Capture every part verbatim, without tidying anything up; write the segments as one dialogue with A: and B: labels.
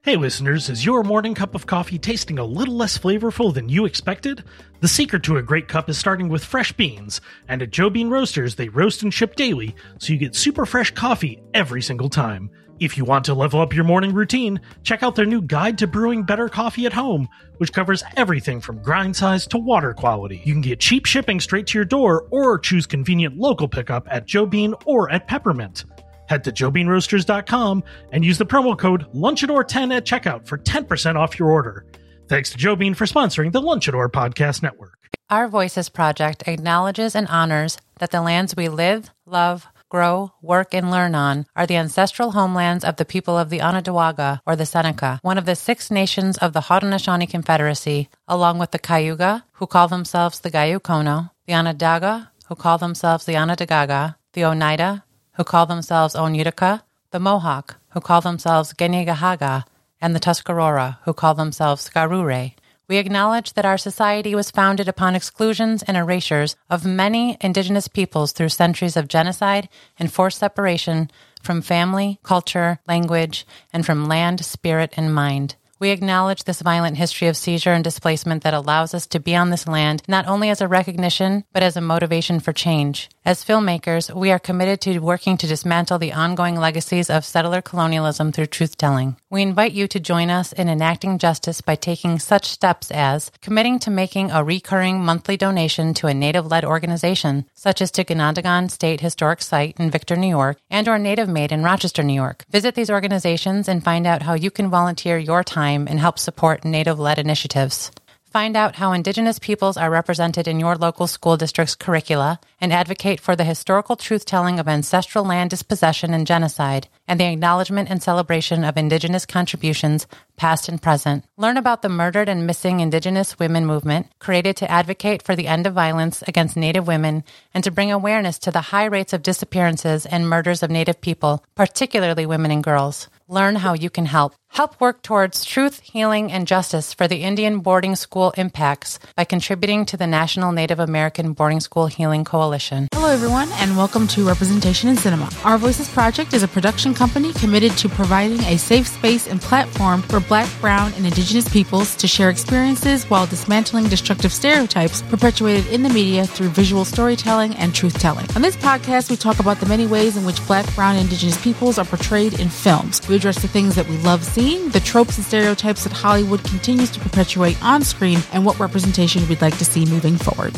A: Hey listeners, is your morning cup of coffee tasting a little less flavorful than you expected? The secret to a great cup is starting with fresh beans, and at Joe Bean Roasters they roast and ship daily, so you get super fresh coffee every single time. If you want to level up your morning routine, check out their new Guide to Brewing Better Coffee at Home, which covers everything from grind size to water quality. You can get cheap shipping straight to your door, or choose convenient local pickup at Joe Bean or at Peppermint. Head to joe bean roasters dot com and use the promo code lunchador ten at checkout for ten percent off your order. Thanks to Joe Bean for sponsoring the Lunchador Podcast Network.
B: Our Voices Project acknowledges and honors that the lands we live, love, grow, work, and learn on are the ancestral homelands of the people of the Onondaga, or the Seneca, one of the six nations of the Haudenosaunee Confederacy, along with the Cayuga, who call themselves the Gayukono, the Onondaga, who call themselves the Onondaga, the Oneida, who call themselves Onutica, the Mohawk, who call themselves Gennegahaga, and the Tuscarora, who call themselves Garure. We acknowledge that our society was founded upon exclusions and erasures of many indigenous peoples through centuries of genocide and forced separation from family, culture, language, and from land, spirit, and mind. We acknowledge this violent history of seizure and displacement that allows us to be on this land not only as a recognition, but as a motivation for change. As filmmakers, we are committed to working to dismantle the ongoing legacies of settler colonialism through truth-telling. We invite you to join us in enacting justice by taking such steps as committing to making a recurring monthly donation to a Native-led organization, such as to Ganondagan State Historic Site in Victor, New York, and or Native Made in Rochester, New York. Visit these organizations and find out how you can volunteer your time and help support Native-led initiatives. Find out how Indigenous peoples are represented in your local school district's curricula and advocate for the historical truth-telling of ancestral land dispossession and genocide and the acknowledgement and celebration of Indigenous contributions, past and present. Learn about the Murdered and Missing Indigenous Women movement, created to advocate for the end of violence against Native women and to bring awareness to the high rates of disappearances and murders of Native people, particularly women and girls. Learn how you can help. Help work towards truth, healing, and justice for the Indian boarding school impacts by contributing to the National Native American Boarding School Healing Coalition.
C: Hello, everyone, and welcome to Representation in Cinema. Our Voices Project is a production company committed to providing a safe space and platform for Black, Brown, and Indigenous peoples to share experiences while dismantling destructive stereotypes perpetuated in the media through visual storytelling and truth-telling. On this podcast, we talk about the many ways in which Black, Brown, and Indigenous peoples are portrayed in films. We address the things that we love seeing, the tropes and stereotypes that Hollywood continues to perpetuate on screen, and what representation we'd like to see moving forward.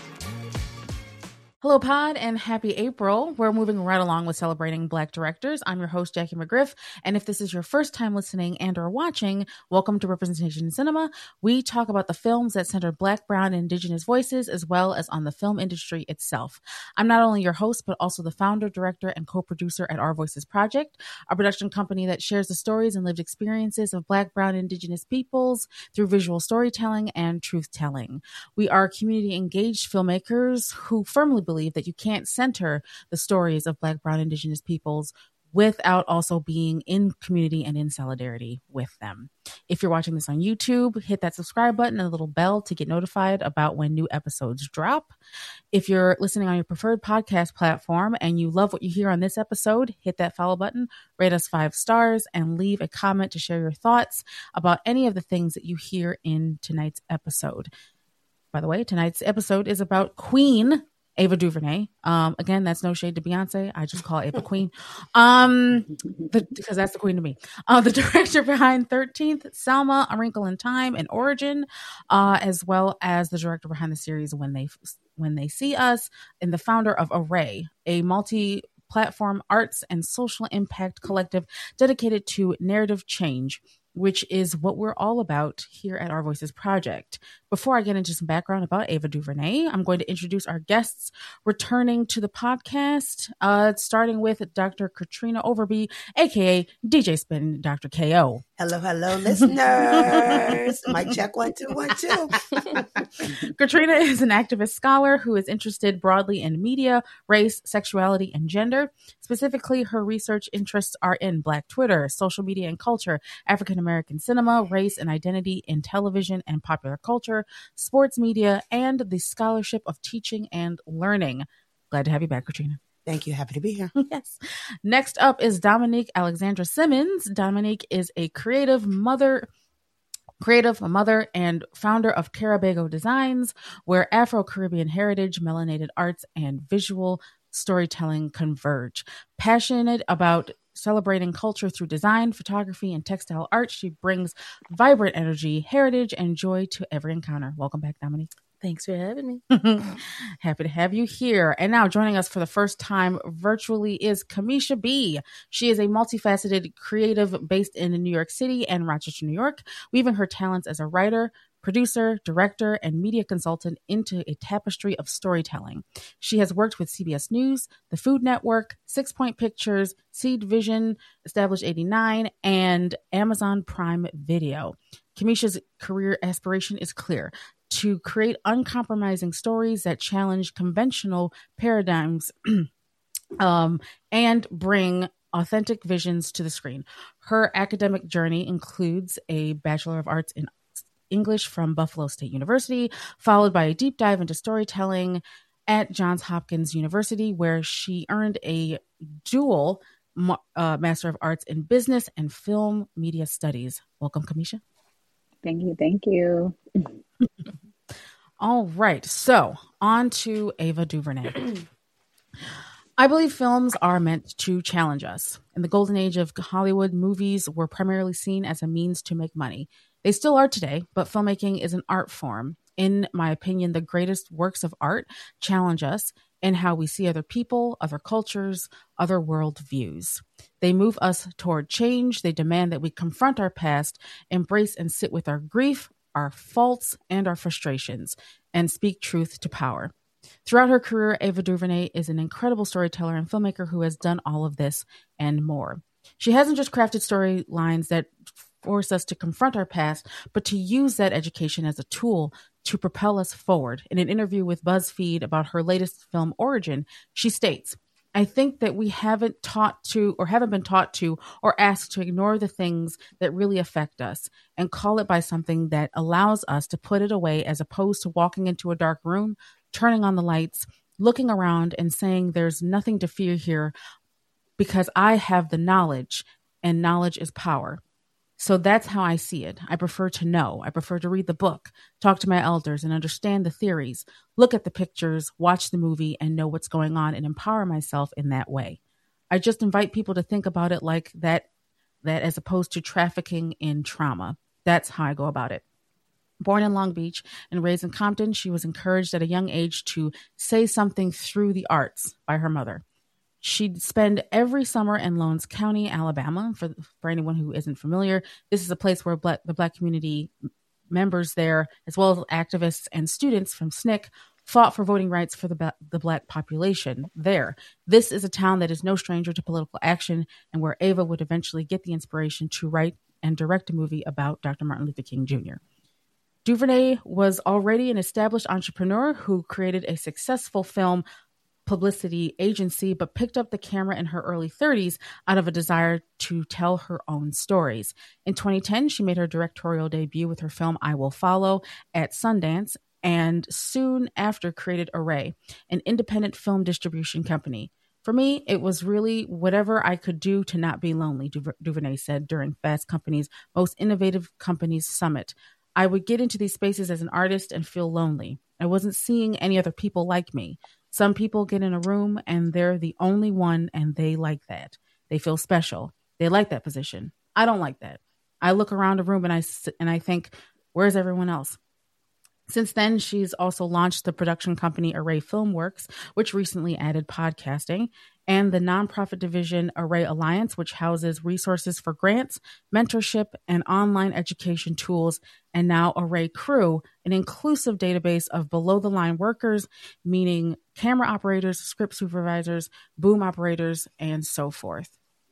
C: Hello, Pod, and happy April. We're moving right along with celebrating Black directors. I'm your host, Jackie McGriff, and if this is your first time listening and or watching, welcome to Representation in Cinema. We talk about the films that center Black, Brown, and Indigenous voices, as well as on the film industry itself. I'm not only your host, but also the founder, director, and co-producer at Our Voices Project, a production company that shares the stories and lived experiences of Black, Brown, and Indigenous peoples through visual storytelling and truth-telling. We are community-engaged filmmakers who firmly believe believe that you can't center the stories of Black, Brown, Indigenous peoples without also being in community and in solidarity with them. If you're watching this on YouTube, hit that subscribe button and the little bell to get notified about when new episodes drop. If you're listening on your preferred podcast platform and you love what you hear on this episode, hit that follow button, rate us five stars, and leave a comment to share your thoughts about any of the things that you hear in tonight's episode. By the way, tonight's episode is about Queen Ava DuVernay. Um, again, that's no shade to Beyonce. I just call Ava Queen. Um, the, because that's the queen to me. Uh, the director behind thirteenth, Selma, A Wrinkle in Time, and Origin, uh, as well as the director behind the series When They When They See Us, and the founder of Array, a multi-platform arts and social impact collective dedicated to narrative change, which is what we're all about here at Our Voices Project. Before I get into some background about Ava DuVernay, I'm going to introduce our guests returning to the podcast, uh, starting with Doctor Katrina Overby, a k a. D J Spin, Doctor K O.
D: Hello, hello, listeners. Mic check, one, two, one, two.
C: Katrina is an activist scholar who is interested broadly in media, race, sexuality, and gender. Specifically, her research interests are in Black Twitter, social media and culture, African American cinema, race and identity in television and popular culture, sports media, and the scholarship of teaching and learning. Glad to have you back, Katrina.
D: Thank you. Happy to be here.
C: Yes. Next up is Dominique Alexandra Simmons. Dominique is a creative mother, creative mother and founder of Carabago Designs, where Afro-Caribbean heritage, melanated arts, and visual storytelling converge. Passionate about celebrating culture through design, photography, and textile art, she brings vibrant energy, heritage, and joy to every encounter. Welcome back, Dominique.
E: Thanks for having me.
C: Happy to have you here. And now joining us for the first time virtually is Kamisha B. She is a multifaceted creative based in New York City and Rochester, New York, weaving her talents as a writer, producer, director, and media consultant into a tapestry of storytelling. She has worked with C B S News, the Food Network, Six Point Pictures, Seed Vision, Established eighty-nine, and Amazon Prime Video. Kamisha's career aspiration is clear: to create uncompromising stories that challenge conventional paradigms um, and bring authentic visions to the screen. Her academic journey includes a Bachelor of Arts in English from Buffalo State University, followed by a deep dive into storytelling at Johns Hopkins University, where she earned a dual uh, Master of Arts in Business and Film Media Studies. Welcome, Kamisha.
E: Thank you. Thank you.
C: All right. So on to Ava DuVernay. I believe films are meant to challenge us. In the golden age of Hollywood, movies were primarily seen as a means to make money. They still are today, but filmmaking is an art form. In my opinion, the greatest works of art challenge us in how we see other people, other cultures, other world views. They move us toward change. They demand that we confront our past, embrace and sit with our grief, our faults, and our frustrations, and speak truth to power. Throughout her career, Ava DuVernay is an incredible storyteller and filmmaker who has done all of this and more. She hasn't just crafted storylines that force us to confront our past, but to use that education as a tool to propel us forward. In an interview with BuzzFeed about her latest film, Origin, she states, "I think that we haven't taught to or haven't been taught to or asked to ignore the things that really affect us and call it by something that allows us to put it away, as opposed to walking into a dark room, turning on the lights, looking around and saying there's nothing to fear here because I have the knowledge, and knowledge is power." So that's how I see it. I prefer to know. I prefer to read the book, talk to my elders, and understand the theories, look at the pictures, watch the movie, and know what's going on and empower myself in that way. I just invite people to think about it like that, that as opposed to trafficking in trauma. That's how I go about it. Born in Long Beach and raised in Compton, she was encouraged at a young age to say something through the arts by her mother. She'd spend every summer in Lowndes County, Alabama. For for anyone who isn't familiar, this is a place where black, the Black community members there, as well as activists and students from S N C C, fought for voting rights for the, the Black population there. This is a town that is no stranger to political action, and where Ava would eventually get the inspiration to write and direct a movie about Doctor Martin Luther King Junior DuVernay was already an established entrepreneur who created a successful film publicity agency, but picked up the camera in her early thirties out of a desire to tell her own stories. In twenty ten, she made her directorial debut with her film I Will Follow at Sundance, and soon after created Array, an independent film distribution company. For me, it was really whatever I could do to not be lonely, Du- DuVernay said during Fast Company's Most Innovative Companies Summit. I would get into these spaces as an artist and feel lonely. I wasn't seeing any other people like me. Some people get in a room and they're the only one, and they like that. They feel special. They like that position. I don't like that. I look around a room and I and I think, where's everyone else? Since then, she's also launched the production company Array Filmworks, which recently added podcasting, and the nonprofit division Array Alliance, which houses resources for grants, mentorship, and online education tools, and now Array Crew, an inclusive database of below-the-line workers, meaning camera operators, script supervisors, boom operators, and so forth.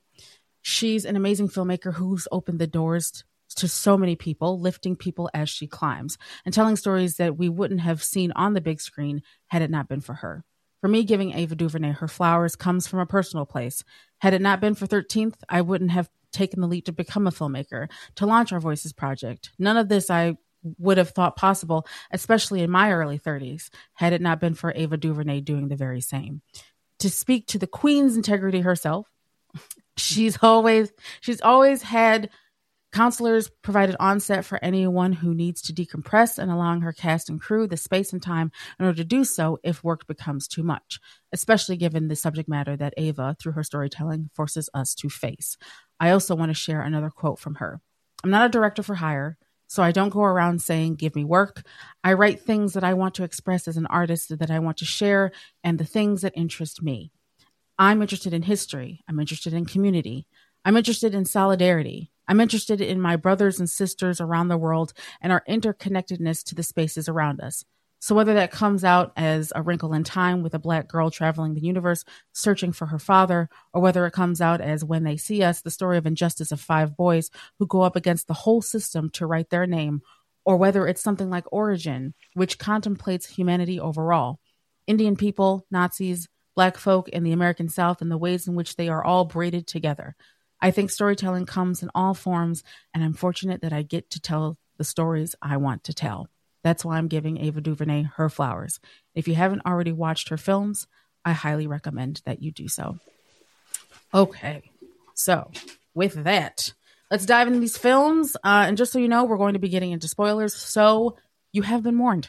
C: She's an amazing filmmaker who's opened the doors to so many people, lifting people as she climbs, and telling stories that we wouldn't have seen on the big screen had it not been for her. For me, giving Ava DuVernay her flowers comes from a personal place. Had it not been for thirteenth, I wouldn't have taken the leap to become a filmmaker, to launch our Voices project. None of this I would have thought possible, especially in my early thirties, had it not been for Ava DuVernay doing the very same. to speak to the queen's integrity herself. She's always she's always had counselors provided on set for anyone who needs to decompress, and allowing her cast and crew the space and time in order to do so if work becomes too much, especially given the subject matter that Ava, through her storytelling, forces us to face. I also want to share another quote from her. I'm not a director for hire, so I don't go around saying, give me work. I write things that I want to express as an artist, that I want to share, and the things that interest me. I'm interested in history. I'm interested in community. I'm interested in solidarity. I'm interested in my brothers and sisters around the world and our interconnectedness to the spaces around us. So whether that comes out as A Wrinkle in Time with a Black girl traveling the universe searching for her father, or whether it comes out as When They See Us, the story of injustice of five boys who go up against the whole system to write their name, or whether it's something like Origin, which contemplates humanity overall, Indian people, Nazis, Black folk, and the American South, and the ways in which they are all braided together. I think storytelling comes in all forms, and I'm fortunate that I get to tell the stories I want to tell. That's why I'm giving Ava DuVernay her flowers. If you haven't already watched her films, I highly recommend that you do so. Okay, so with that, let's dive into these films. Uh, and just so you know, we're going to be getting into spoilers, so you have been warned.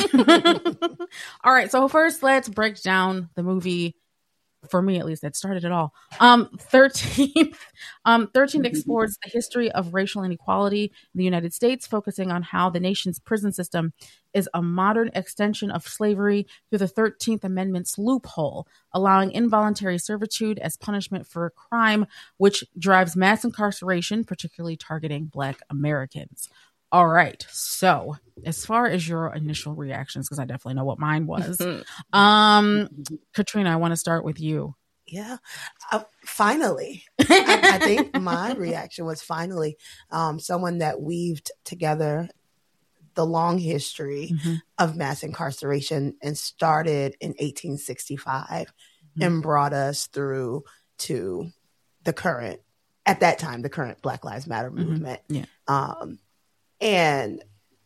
C: All right, so first let's break down the movie. For me, at least, that started it all. Um, thirteenth, um, thirteenth explores the history of racial inequality in the United States, focusing on how the nation's prison system is a modern extension of slavery through the thirteenth Amendment's loophole, allowing involuntary servitude as punishment for a crime, which drives mass incarceration, particularly targeting Black Americans. All right. So as far as your initial reactions, because I definitely know what mine was, um, Katrina, I want to start with you.
D: Yeah. Uh, finally, I, I think my reaction was finally um, someone that weaved together the long history mm-hmm. of mass incarceration and started in eighteen sixty-five mm-hmm. and brought us through to the current, at that time, the current Black Lives Matter movement.
C: Mm-hmm. Yeah.
D: Um, And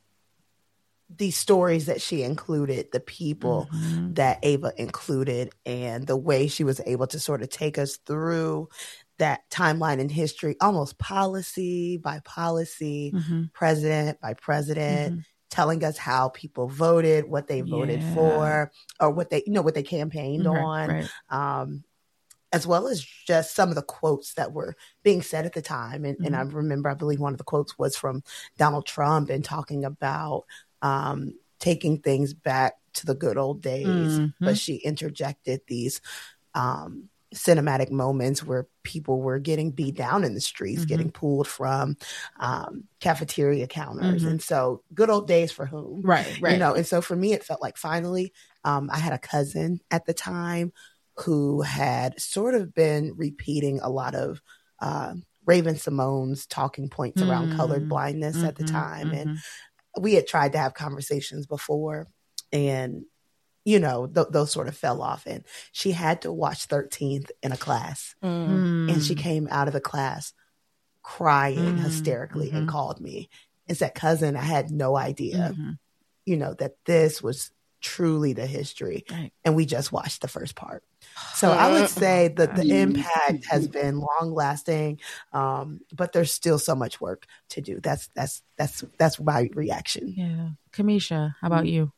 D: the stories that she included, the people mm-hmm. that Ava included, and the way she was able to sort of take us through that timeline in history, almost policy by policy, mm-hmm. president by president, mm-hmm. telling us how people voted, what they voted yeah. for, or what they, you know, what they campaigned right, on. Right. Um, as well as just some of the quotes that were being said at the time. And, mm-hmm. and I remember, I believe one of the quotes was from Donald Trump and talking about um, taking things back to the good old days. Mm-hmm. But she interjected these um, cinematic moments where people were getting beat down in the streets, mm-hmm. getting pulled from um, cafeteria counters. Mm-hmm. And so good old days for whom?
C: Right, right.
D: You know, and so for me, it felt like finally um, I had a cousin at the time who had sort of been repeating a lot of uh, Raven Simone's talking points mm-hmm. around colored blindness mm-hmm. at the time. Mm-hmm. And we had tried to have conversations before and, you know, th- those sort of fell off. And she had to watch thirteenth in a class. Mm-hmm. And she came out of the class crying mm-hmm. hysterically mm-hmm. and called me and said, cousin, I had no idea, mm-hmm. you know, that this was truly the history. Right. And we just watched the first part. So I would say that the impact has been long lasting, um, but there's still so much work to do. That's that's that's that's my reaction.
C: Yeah, Kamisha, how about you?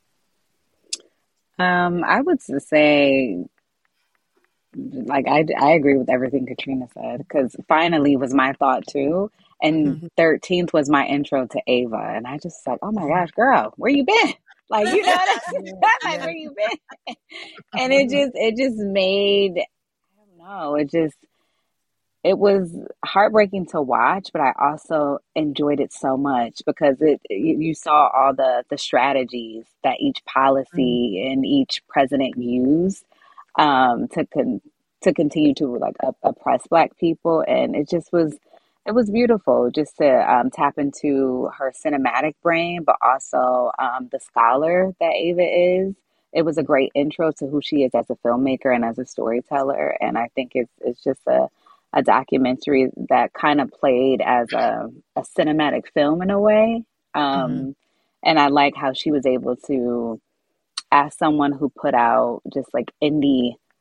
E: Um, I would say, like I I agree with everything Katrina said, because finally was my thought too. And mm-hmm. thirteenth was my intro to Ava, and I just like, oh my gosh, girl, where you been? Like, you know what I'm saying? Like, where you been? And it just, it just made, I don't know, it just, it was heartbreaking to watch, but I also enjoyed it so much because it, you, you saw all the, the strategies that each policy mm-hmm. and each president used um, to, con- to continue to like op- oppress Black people. And it just was, it was beautiful just to um, tap into her cinematic brain, but also um, the scholar that Ava is. It was a great intro to who she is as a filmmaker and as a storyteller. And I think it's it's just a, a documentary that kind of played as a, a cinematic film in a way. Um, mm-hmm. And I like how she was able to, as someone who put out just like indie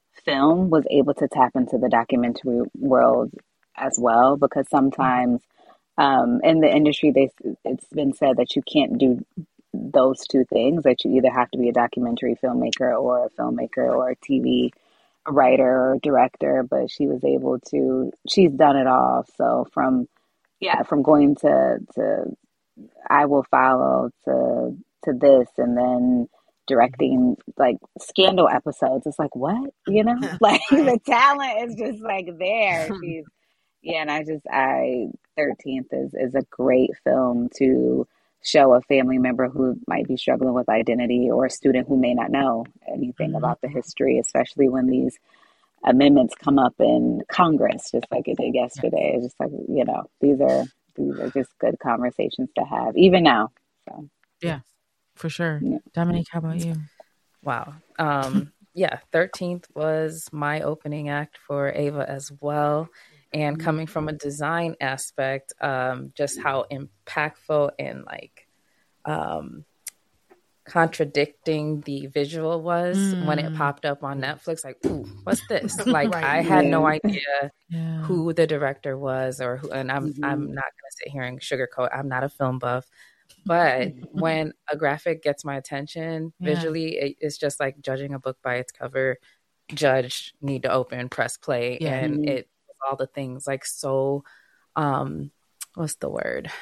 E: film was able to tap into the documentary world as well, because sometimes um, in the industry, they it's been said that you can't do those two things, that you either have to be a documentary filmmaker or a filmmaker or a T V writer or director, but she was able to, she's done it all. So from, yeah, from going to, to I Will Follow to, to this, and then directing like Scandal episodes. It's like, what, you know, like the talent is just like there. She's, yeah. And I just, I, thirteenth is, is a great film to show a family member who might be struggling with identity, or a student who may not know anything about the history, especially when these amendments come up in Congress, just like it did yesterday. It's just like, you know, these are, these are just good conversations to have, even now. So,
C: yeah, for sure.
E: Yeah.
C: Dominique, how about you?
F: Wow. Um, yeah, thirteenth was my opening act for Ava as well. And coming from a design aspect, um, just how impactful and like um, contradicting the visual was mm. when it popped up on Netflix. Like, ooh, what's this? Like, right. I had yeah. no idea yeah. who the director was, or who. And I'm mm-hmm. I'm not gonna sit here and sugarcoat. I'm not a film buff, but when a graphic gets my attention yeah. visually, it, it's just like judging a book by its cover. Judge, need to open, press play, yeah. and mm-hmm. it. all the things like so um what's the word,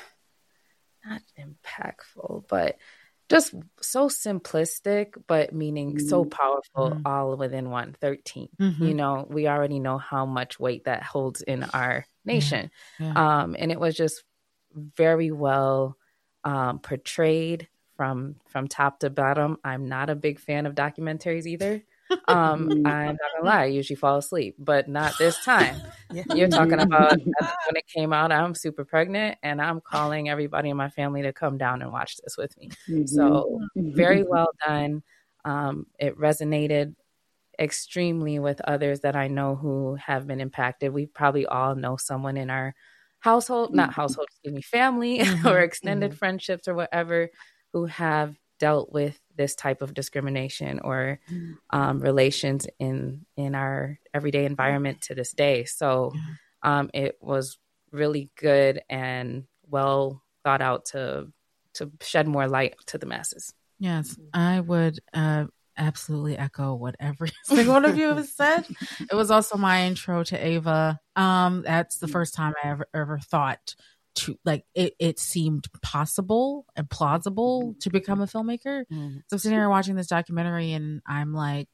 F: not impactful, but just so simplistic, but meaning mm-hmm. so powerful, mm-hmm. all within one. thirteen mm-hmm. You know, we already know how much weight that holds in our nation. Yeah. Yeah. Um and it was just very well um portrayed from from top to bottom. I'm not a big fan of documentaries either. um I'm not gonna lie, I usually fall asleep, but not this time. Yeah. You're talking about when it came out, I'm super pregnant and I'm calling everybody in my family to come down and watch this with me. Mm-hmm. So very well done. Um it resonated extremely with others that I know who have been impacted. We probably all know someone in our household, not household, excuse me, family mm-hmm. or extended mm-hmm. friendships or whatever, who have dealt with this type of discrimination or um, relations in in our everyday environment to this day. So um, it was really good and well thought out to to shed more light to the masses.
C: Yes, I would uh, absolutely echo what every single one of you have said. It was also my intro to Ava. Um, that's the first time I ever ever thought to like it, it seemed possible and plausible to become a filmmaker. Mm-hmm. So I'm sitting here watching this documentary and I'm like,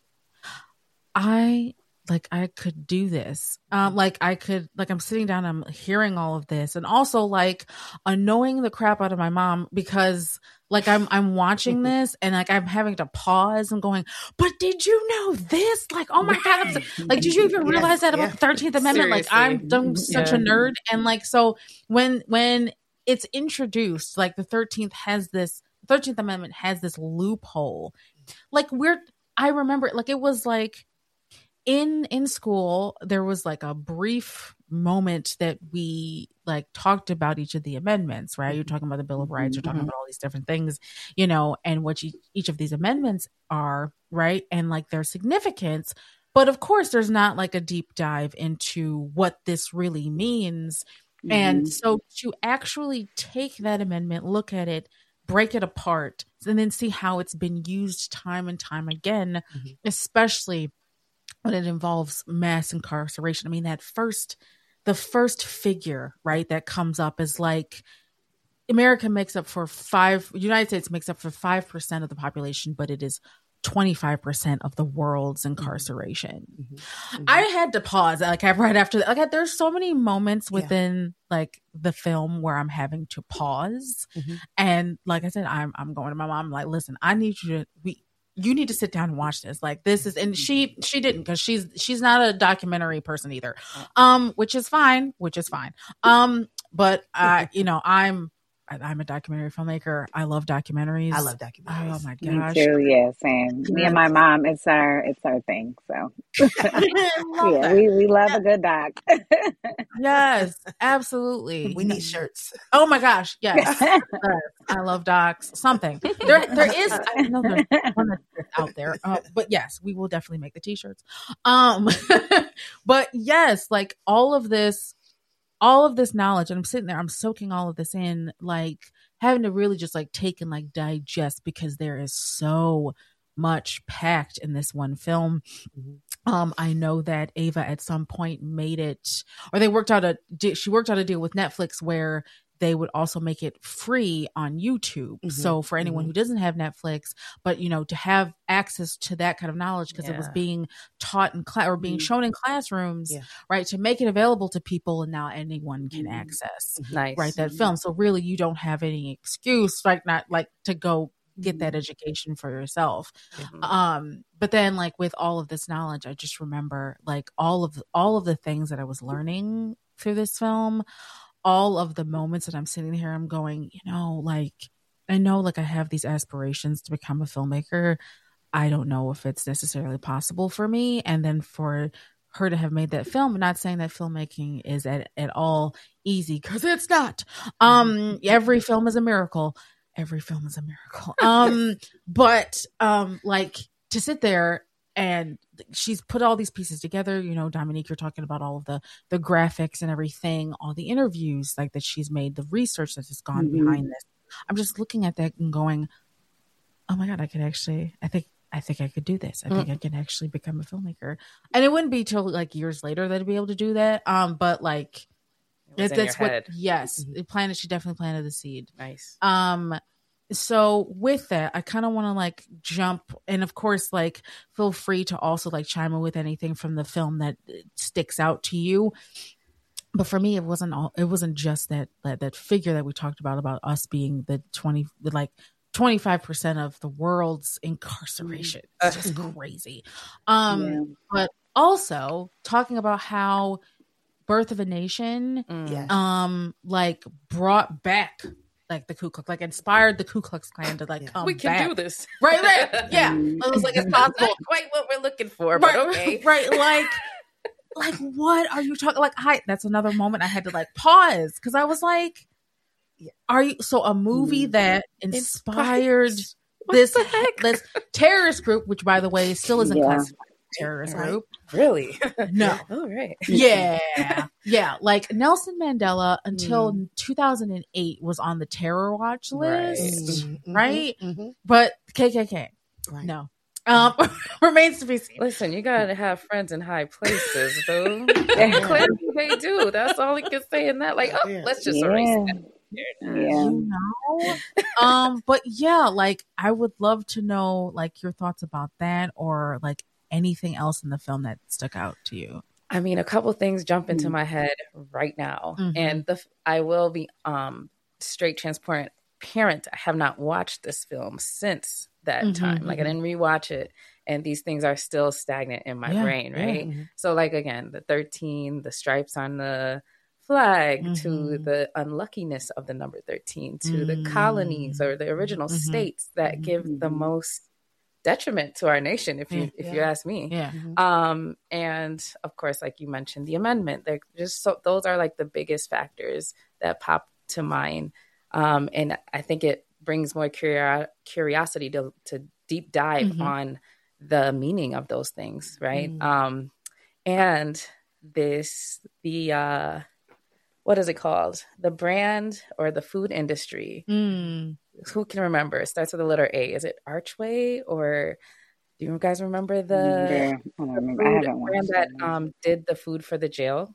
C: I like I could do this. Um, like I could like I'm sitting down, I'm hearing all of this, and also like annoying the crap out of my mom because like I'm I'm watching this and like I'm having to pause and going, but did you know this? Like, oh my god, I'm so, like, did you even realize yes, that about yeah. the thirteenth Amendment? Seriously. Like, I'm, I'm such yeah. a nerd, and like so when when it's introduced, like the thirteenth has this thirteenth Amendment has this loophole. Like we're I remember like it was like. In in school, there was like a brief moment that we like talked about each of the amendments, right? You're talking about the Bill of Rights, you're talking about all these different things, you know, and what each, each of these amendments are, right? And like their significance. But of course, there's not like a deep dive into what this really means. Mm-hmm. And so to actually take that amendment, look at it, break it apart, and then see how it's been used time and time again, mm-hmm. especially when it involves mass incarceration. I mean, that first, the first figure, right, that comes up is like, America makes up for five, United States makes up for five percent of the population, but it is twenty-five percent of the world's incarceration. Mm-hmm. Mm-hmm. I had to pause, like right after that. Like, there's so many moments within yeah. like the film where I'm having to pause. Mm-hmm. And like I said, I'm, I'm going to my mom, like, listen, I need you to, we, you need to sit down and watch this. Like this is, and she, she didn't, cause she's, she's not a documentary person either. Um, which is fine, which is fine. Um, but I, you know, I'm, I, I'm a documentary filmmaker. I love documentaries.
D: I love documentaries.
C: Oh my gosh.
E: Me too. Yeah, same. Me and my mom, it's our it's our thing. So yeah,
C: that.
E: we, we love a good doc.
C: Yes, absolutely.
D: We need shirts.
C: Oh my gosh, yes. Yes. I love docs. Something. There there is I know there's one that's out there. Uh, but yes, we will definitely make the t-shirts. Um but yes, like all of this all of this knowledge, and I'm sitting there, I'm soaking all of this in, like having to really just like take and like digest, because there is so much packed in this one film. Mm-hmm. Um, I know that Ava at some point made it, or they worked out a, she worked out a deal with Netflix where they would also make it free on YouTube. Mm-hmm. So for anyone mm-hmm. who doesn't have Netflix, but you know, to have access to that kind of knowledge, because yeah. it was being taught in class or being mm-hmm. shown in classrooms, yeah. right? To make it available to people, and now anyone can mm-hmm. access,
F: nice.
C: right? That mm-hmm. film. So really, you don't have any excuse, like not like to go get that education for yourself. Mm-hmm. Um, but then like with all of this knowledge, I just remember like all of all of the things that I was learning through this film. All of the moments that I'm sitting here, I'm going, you know, like, I know, like, I have these aspirations to become a filmmaker. I don't know if it's necessarily possible for me. And then for her to have made that film, I'm not saying that filmmaking is at, at all easy, because it's not. Um, every film is a miracle. Every film is a miracle. Um, but um, like, to sit there and she's put all these pieces together, you know, Dominique, you're talking about all of the, the graphics and everything, all the interviews like that she's made, the research that has gone mm-hmm. behind this. I'm just looking at that and going, oh my God, I could actually, I think, I think I could do this. I mm. think I can actually become a filmmaker. And it wouldn't be till like years later that I'd be able to do that. Um, but like,
F: it that's what, head.
C: yes, mm-hmm. it planted, she definitely planted the seed.
F: Nice.
C: Um, So with that, I kind of want to like jump, and of course, like feel free to also like chime in with anything from the film that sticks out to you. But for me, it wasn't all, it wasn't just that, that, that figure that we talked about, about us being the twenty, the like twenty-five percent of the world's incarceration. It's just crazy. Um, yeah. But also talking about how Birth of a Nation,
D: mm.
C: um, like brought back like the Ku Klux, like inspired the Ku Klux Klan to like come
F: we can
C: back.
F: do this.
C: Right, right. Yeah.
F: It was like, it's possible. Not quite what we're looking for, but
C: right,
F: okay.
C: Right. Like, like, what are you talking? Like, hi, that's another moment I had to like pause. Cause I was like, are you, so a movie that inspired this, this terrorist group, which by the way, still isn't yeah. classified terrorist
F: right.
C: group.
F: Really?
C: No.
F: All right.
C: Yeah. Yeah. Like Nelson Mandela until mm. two thousand eight was on the terror watch list. Right.
D: Mm-hmm.
C: right?
D: Mm-hmm.
C: But K K K. Right. No. Um, remains to be seen.
F: Listen, you gotta have friends in high places, though. Clearly they do. That's all he can say in that. Like, oh, let's just
E: yeah.
F: erase that.
E: Yeah.
C: You know? um, but yeah, like I would love to know like your thoughts about that, or like anything else in the film that stuck out to you.
F: I mean, a couple things jump into mm-hmm. my head right now, mm-hmm. and the I will be um straight transparent. Parent, I have not watched this film since that mm-hmm, time. Like mm-hmm. I didn't rewatch it, and these things are still stagnant in my yeah, brain, right? Yeah. So like again, the thirteen, the stripes on the flag, mm-hmm. to the unluckiness of the number thirteen, to mm-hmm. the colonies or the original mm-hmm. states that mm-hmm. give the most detriment to our nation, if you yeah, if yeah. you ask me.
C: Yeah.
F: Um, and of course, like you mentioned, the amendment. They're just so those are like the biggest factors that pop to mind. Um, and I think it brings more curio- curiosity to to deep dive mm-hmm. on the meaning of those things, right? Mm. Um, and this the uh, what is it called? The brand or the food industry.
C: Mm.
F: Who can remember? It starts with the letter A. Is it Archway, or do you guys remember the
E: yeah, I don't remember. I haven't
F: brand that um, did the food for the jail?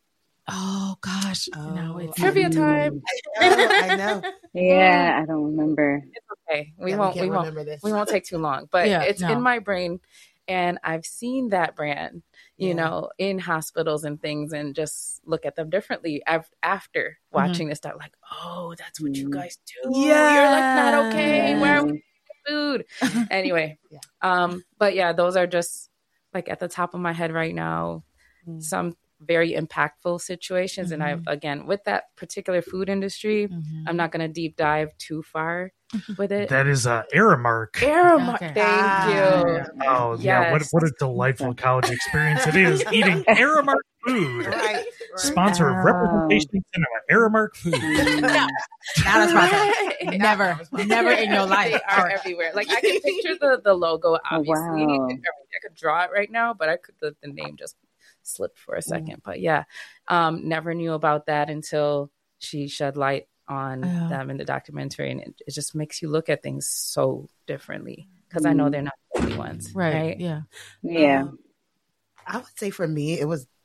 C: Oh gosh,
D: oh,
C: no, it's
F: trivia time.
D: I know, I know.
E: Yeah, I don't remember.
F: It's okay. We
D: yeah,
F: won't.
D: We,
F: we won't.
D: Remember this.
F: We won't take too long. But
C: yeah,
F: it's
C: no.
F: in my brain, and I've seen that brand, you
D: yeah.
F: know, in hospitals and things, and just look at them differently after watching mm-hmm. this. Start like, oh, that's what you guys do.
C: Yeah,
F: you're like not okay.
E: Yeah.
F: Where are we food? Anyway, yeah. um, but yeah, those are just like at the top of my head right now. Mm. Some very impactful situations.
C: Mm-hmm.
F: And I, again, with that particular food industry, mm-hmm. I'm not going to deep dive too far with it.
A: That is uh, Aramark.
F: Aramark.
C: Okay.
F: Thank
D: Ah.
F: you.
A: Oh,
F: yes.
A: yeah. What, what a delightful college experience it is eating Aramark food.
D: Right, right.
A: Sponsor of Representation Cinema, Aramark food.
C: No, not a sponsor. Never, never in your life.
F: They are everywhere. Like I can picture the, the logo, obviously.
E: Oh, wow.
F: I could draw it right now, but I could the, the name just slipped for a second. Mm. But yeah, um, never knew about that until she shed light on oh. them in the documentary, and it, it just makes you look at things so differently because mm. I know they're not the only ones.
C: Right.
F: right?
C: Yeah.
E: Yeah.
D: Um, I would say for me, it was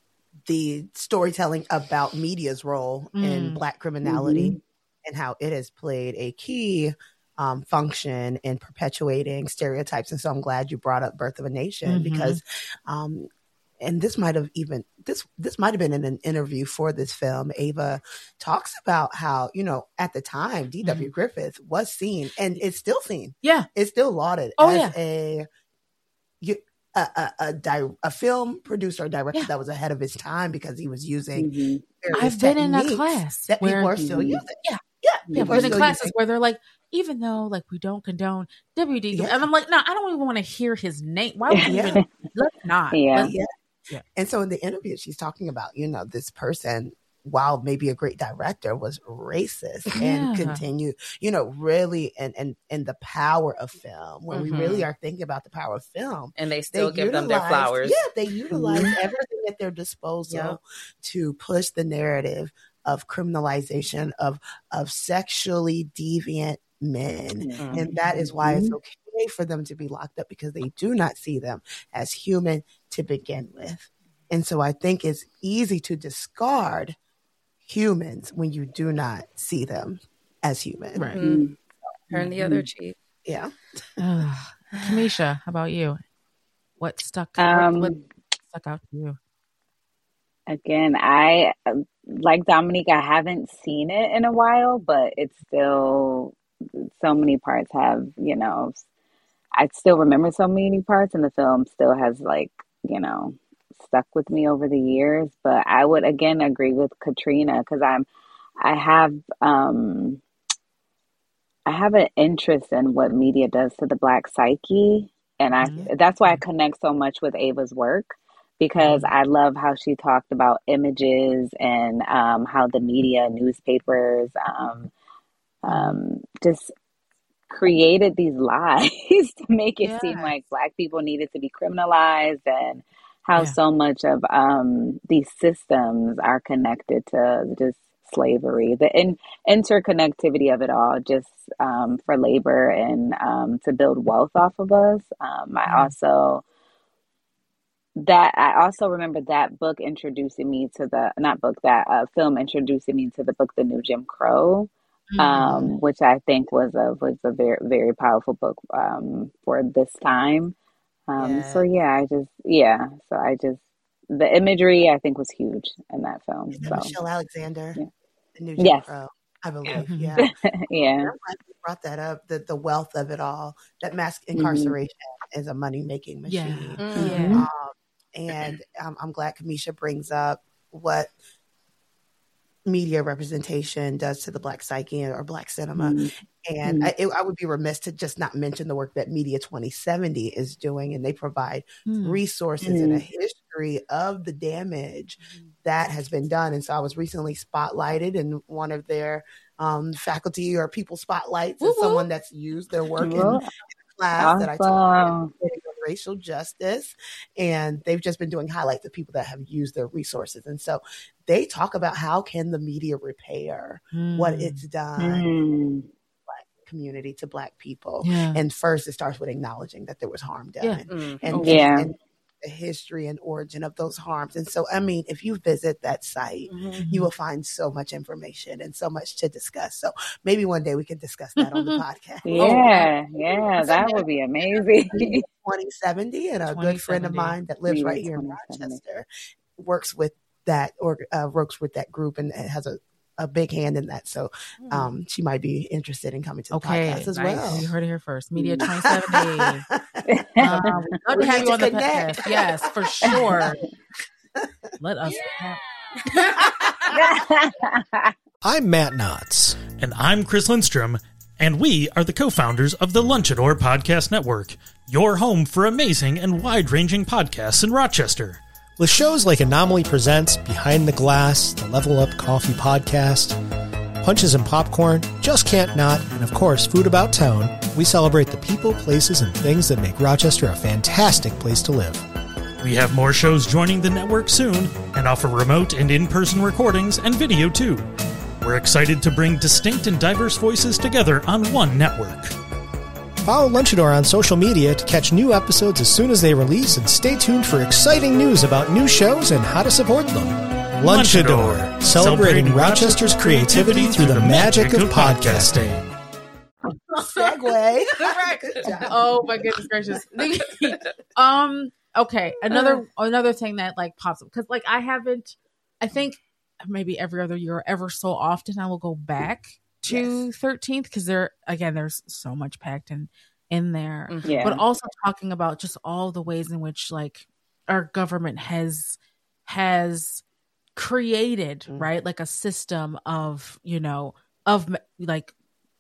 D: the storytelling about media's role mm. in Black criminality mm-hmm. and how it has played a key um, function in perpetuating stereotypes. And so I'm glad you brought up Birth of a Nation mm-hmm. because, um, and this might have even, this, this might have been in an interview for this film. Ava talks about how, you know, at the time, D W Mm-hmm. Griffith was seen and it's still seen.
C: Yeah.
D: It's still lauded
C: oh,
D: as
C: yeah.
D: a, you, a, a, a, di- a film producer or director yeah. that was ahead of his time because he was using
E: mm-hmm.
C: I've been in a class
D: that
C: where
D: people are still
C: mm-hmm.
D: using.
C: Yeah.
D: Yeah.
C: Yeah. I've been in classes using. Where they're like, even though like we don't condone W D, yeah. and I'm like, no, I don't even want to hear his name. Why would you
D: yeah.
C: even, let's not.
E: Yeah.
C: Let's,
D: yeah. Yeah. And so in the interview, she's talking about, you know, this person, while maybe a great director, was racist yeah. and continued, you know, really, and, and, and the power of film, when mm-hmm. we really are thinking about the power of film.
F: And they still
D: they
F: give
D: utilize,
F: them their flowers.
D: Yeah, they utilize everything at their disposal yeah. to push the narrative of criminalization of, of sexually deviant men. Mm-hmm. And that is why it's okay for them to be locked up, because they do not see them as human to begin with. And so I think it's easy to discard humans when you do not see them as human.
C: Right.
F: Mm-hmm. Turn the other cheek.
D: Yeah.
C: Uh, Kamisha, how about you? What stuck,
E: um,
C: what, what stuck out to you?
E: Again, I, like Dominique, I haven't seen it in a while, but it's still, so many parts have, you know, I still remember so many parts, and the film still has, like, you know, stuck with me over the years. But I would again agree with Katrina, because I'm I have um I have an interest in what media does to the Black psyche, and I mm-hmm. that's why I connect so much with Ava's work, because mm-hmm. I love how she talked about images and um how the media, newspapers, um um just created these lies to make it yeah. seem like Black people needed to be criminalized, and how yeah. so much of um, these systems are connected to just slavery, the in- interconnectivity of it all, just um, for labor and um, to build wealth off of us. Um, I mm. also that I also remember that book introducing me to the not book that uh, film introducing me to the book The New Jim Crow. Um, which I think was a was a very very powerful book um, for this time. Um, yeah. So yeah, I just yeah, so I just the imagery I think was huge in that film. So.
D: Michelle Alexander,
E: yeah.
D: The New Jim
E: yes.
D: Crow, I believe. Yeah,
E: yeah.
D: I'm glad you brought that up. The the wealth of it all. That mass incarceration mm-hmm. is a money making machine.
C: Yeah. Mm-hmm.
D: Um, and um, I'm glad Kamisha brings up what media representation does to the Black psyche or Black cinema. Mm-hmm. And mm-hmm. I, it, I would be remiss to just not mention the work that Media twenty seventy is doing. And they provide mm-hmm. resources mm-hmm. and a history of the damage mm-hmm. that has been done. And so I was recently spotlighted in one of their um, faculty or people spotlights as someone that's used their work mm-hmm. in, in class awesome. that I taught racial justice, and they've just been doing highlights of people that have used their resources. And so they talk about how can the media repair mm. what it's done mm. to the Black community, to Black people. Yeah. And first it starts with acknowledging that there was harm done yeah. mm. and,
E: yeah.
D: and the history and origin of those harms. And so, I mean, if you visit that site, mm-hmm. you will find so much information and so much to discuss. So maybe one day we can discuss that on the podcast.
E: Yeah, oh, yeah, that would be amazing.
D: twenty seventy, and a good friend of mine that lives right here in Rochester works with that or uh, works with that group and has a, a big hand in that. So um, she might be interested in coming to the
C: okay,
D: podcast as
C: nice.
D: well.
C: You heard it here first. Media twenty seventy. um, we'd love to have you on the podcast. Yes, for sure. Let us have.
G: I'm Matt Knotts.
A: And I'm Chris Lindstrom, and we are the co-founders of the Lunchador Podcast Network, your home for amazing and wide-ranging podcasts in Rochester.
G: With shows like Anomaly Presents, Behind the Glass, the Level Up Coffee Podcast, Punches and Popcorn, Just Can't Not, and of course, Food About Town, we celebrate the people, places, and things that make Rochester a fantastic place to live.
A: We have more shows joining the network soon, and offer remote and in-person recordings and video too. We're excited to bring distinct and diverse voices together on one network.
G: Follow Lunchador on social media to catch new episodes as soon as they release, and stay tuned for exciting news about new shows and how to support them. Lunchador, celebrating, celebrating Rochester's creativity through the magic of podcasting.
D: Segue.
C: Oh my goodness gracious. um. Okay. Another another thing that like pops up, because like I haven't. I think maybe every other year, or ever so often, I will go back to yes. thirteenth, because there again, there's so much packed in in there.
E: Yeah.
C: But also talking about just all the ways in which like our government has has created mm-hmm. right, like a system of you know of like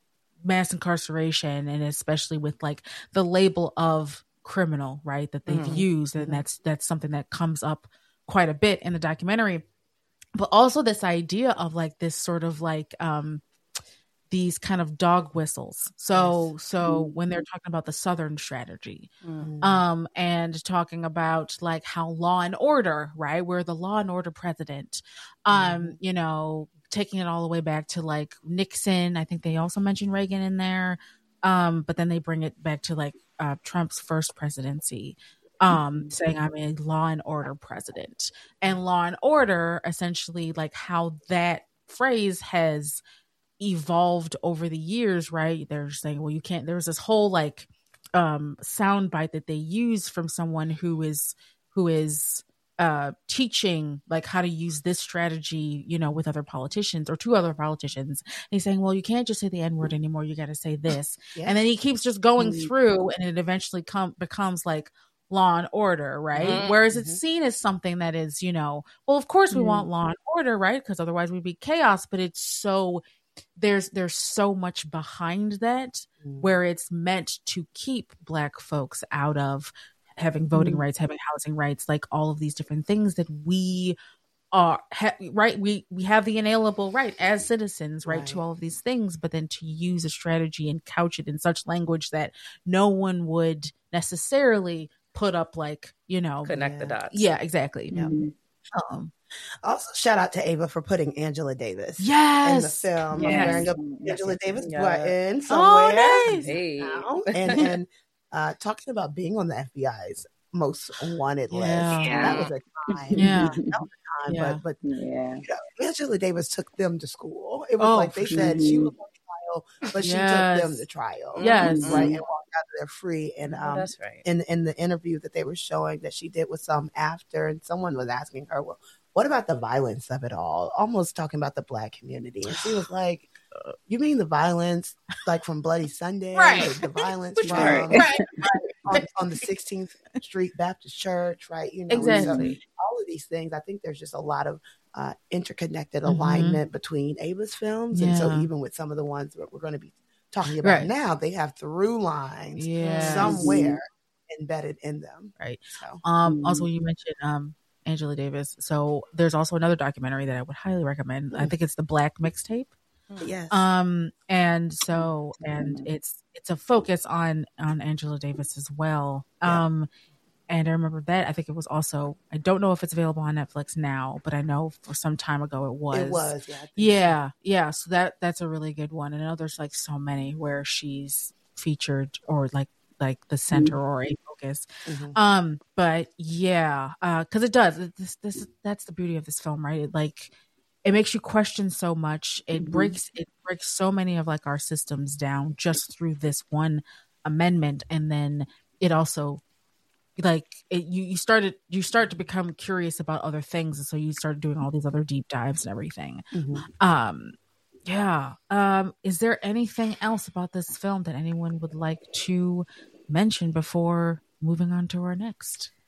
C: mass incarceration, and especially with like the label of criminal, right, that they've mm-hmm. used, and that's that's something that comes up quite a bit in the documentary. But also this idea of like this sort of like um these kind of dog whistles. So yes. so mm-hmm. when they're talking about the Southern strategy, mm-hmm. um and talking about like how law and order, right, we're the law and order president, um mm-hmm. you know, taking it all the way back to like Nixon. I think they also mentioned Reagan in there, um but then they bring it back to like uh, Trump's first presidency. Um, saying I'm a law and order president, and law and order, essentially like how that phrase has evolved over the years, right? They're saying, well, you can't, there's this whole like um, soundbite that they use from someone who is, who is uh, teaching like how to use this strategy, you know, with other politicians or to other politicians. And he's saying, well, you can't just say the N word anymore. You got to say this. Yeah. And then he keeps just going mm-hmm. through, and it eventually come becomes like law and order, right? Mm-hmm. Whereas it's seen as something that is, you know, well, of course we mm-hmm. want law and order, right? Because otherwise we'd be chaos. But it's so there's there's so much behind that, mm-hmm. where it's meant to keep Black folks out of having voting mm-hmm. rights, having housing rights, like all of these different things that we are ha- right. We we have the inalienable right as citizens, right, right, to all of these things. But then to use a strategy and couch it in such language that no one would necessarily put up, like, you know,
F: connect
C: yeah.
F: the dots.
C: Yeah, exactly.
D: Mm-hmm. Um, also, shout out to Ava for putting Angela Davis
C: yes.
D: in the film.
C: Yes.
D: I'm wearing a Angela Davis
F: yeah.
D: button somewhere.
C: Oh, nice.
F: Hey.
D: Now. And, and uh, talking about being on the F B I's most wanted list.
C: Yeah.
D: That was a time.
C: Yeah.
D: That was a time.
C: Yeah.
D: But, but
E: yeah.
D: you know, Angela Davis took them to school. It was
C: Oh,
D: like they
C: for
D: said
E: sure.
D: she was on trial, but she
C: Yes.
D: took them to trial.
C: Yes.
D: Right. And walked out of there free. And um,
F: Oh, that's right.
D: in in the interview that they were showing that she did with some after, and someone was asking her, well, what about the violence of it all? Almost talking about the Black community. And she was like, you mean the violence like from Bloody Sunday?
C: Right.
D: Like the violence
C: Which
D: from
E: right.
C: Right.
D: on, on the sixteenth Street Baptist Church, right? You know,
C: Exactly.
D: so all of these things. I think there's just a lot of uh, interconnected
C: Mhm.
D: alignment between Ava's films. And so
C: Yeah.
D: even with some of the ones that we're going to be talking about
C: Right.
D: now, they have through lines
C: Yes.
D: somewhere embedded in them.
C: Right.
D: So
C: Um, also, you mentioned um, Angela Davis. So there's also another documentary that I would highly recommend. I think it's the Black Mixtape.
D: yes.
C: Um, and so, and it's, it's a focus on, on Angela Davis as well.
D: Yeah.
C: Um, and I remember that, I think it was also, I don't know if it's available on Netflix now, but I know for some time ago it was.
D: It was, yeah. I think
C: Yeah. Yeah. So that, that's a really good one. And I know there's like so many where she's featured or like, like the center mm-hmm. or a focus.
D: Mhm.
C: Um, but yeah, uh, cause it does, this, this, that's the beauty of this film, right? It like, it makes you question so much. It
E: Mhm.
C: breaks, it breaks so many of like our systems down just through this one amendment. And then it also like it, you, you started, you start to become curious about other things. And so you start doing all these other deep dives and everything.
D: Mhm.
C: Um, yeah. Um, is there anything else about this film that anyone would like to mention before moving on to our next?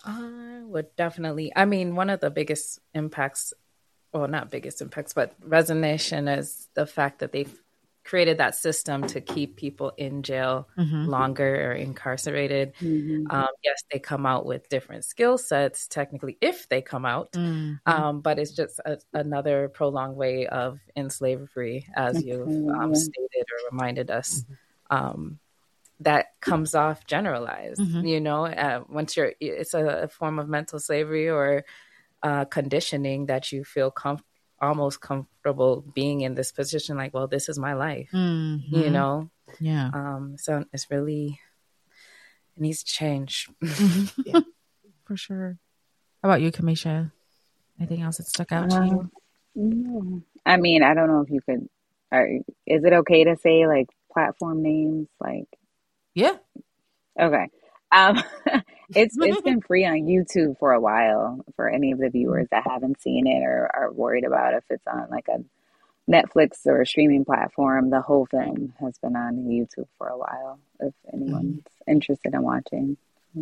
F: I would definitely. I mean, one of the biggest impacts, well, not biggest impacts, but resonation is the fact that they've created that system to keep people in jail mm-hmm. longer or incarcerated. Mm-hmm. Um, yes, they come out with different skill sets, technically, if they come out, mm-hmm. um, but it's just a, another prolonged way of in slavery, as mm-hmm. you've um, stated or reminded us. Mm-hmm. Um, that comes off generalized, mm-hmm. you know, uh, once you're, it's a, a form of mental slavery or uh, conditioning that you feel comfortable, almost comfortable being in this position, like, well, this is my life, mm-hmm. you know?
C: Yeah.
F: Um, so it's really, it needs to change.
C: Mm-hmm. Yeah, for sure. How about you, Kamisha? Anything else that stuck out um, to you?
E: No. I mean, I don't know if you could, are, is it okay to say like platform names? Like,
C: yeah.
E: Okay. Um, it's it's been free on YouTube for a while for any of the viewers that haven't seen it or are worried about if it's on like a Netflix or a streaming platform. The whole film has been on YouTube for a while if anyone's mm-hmm. interested in watching.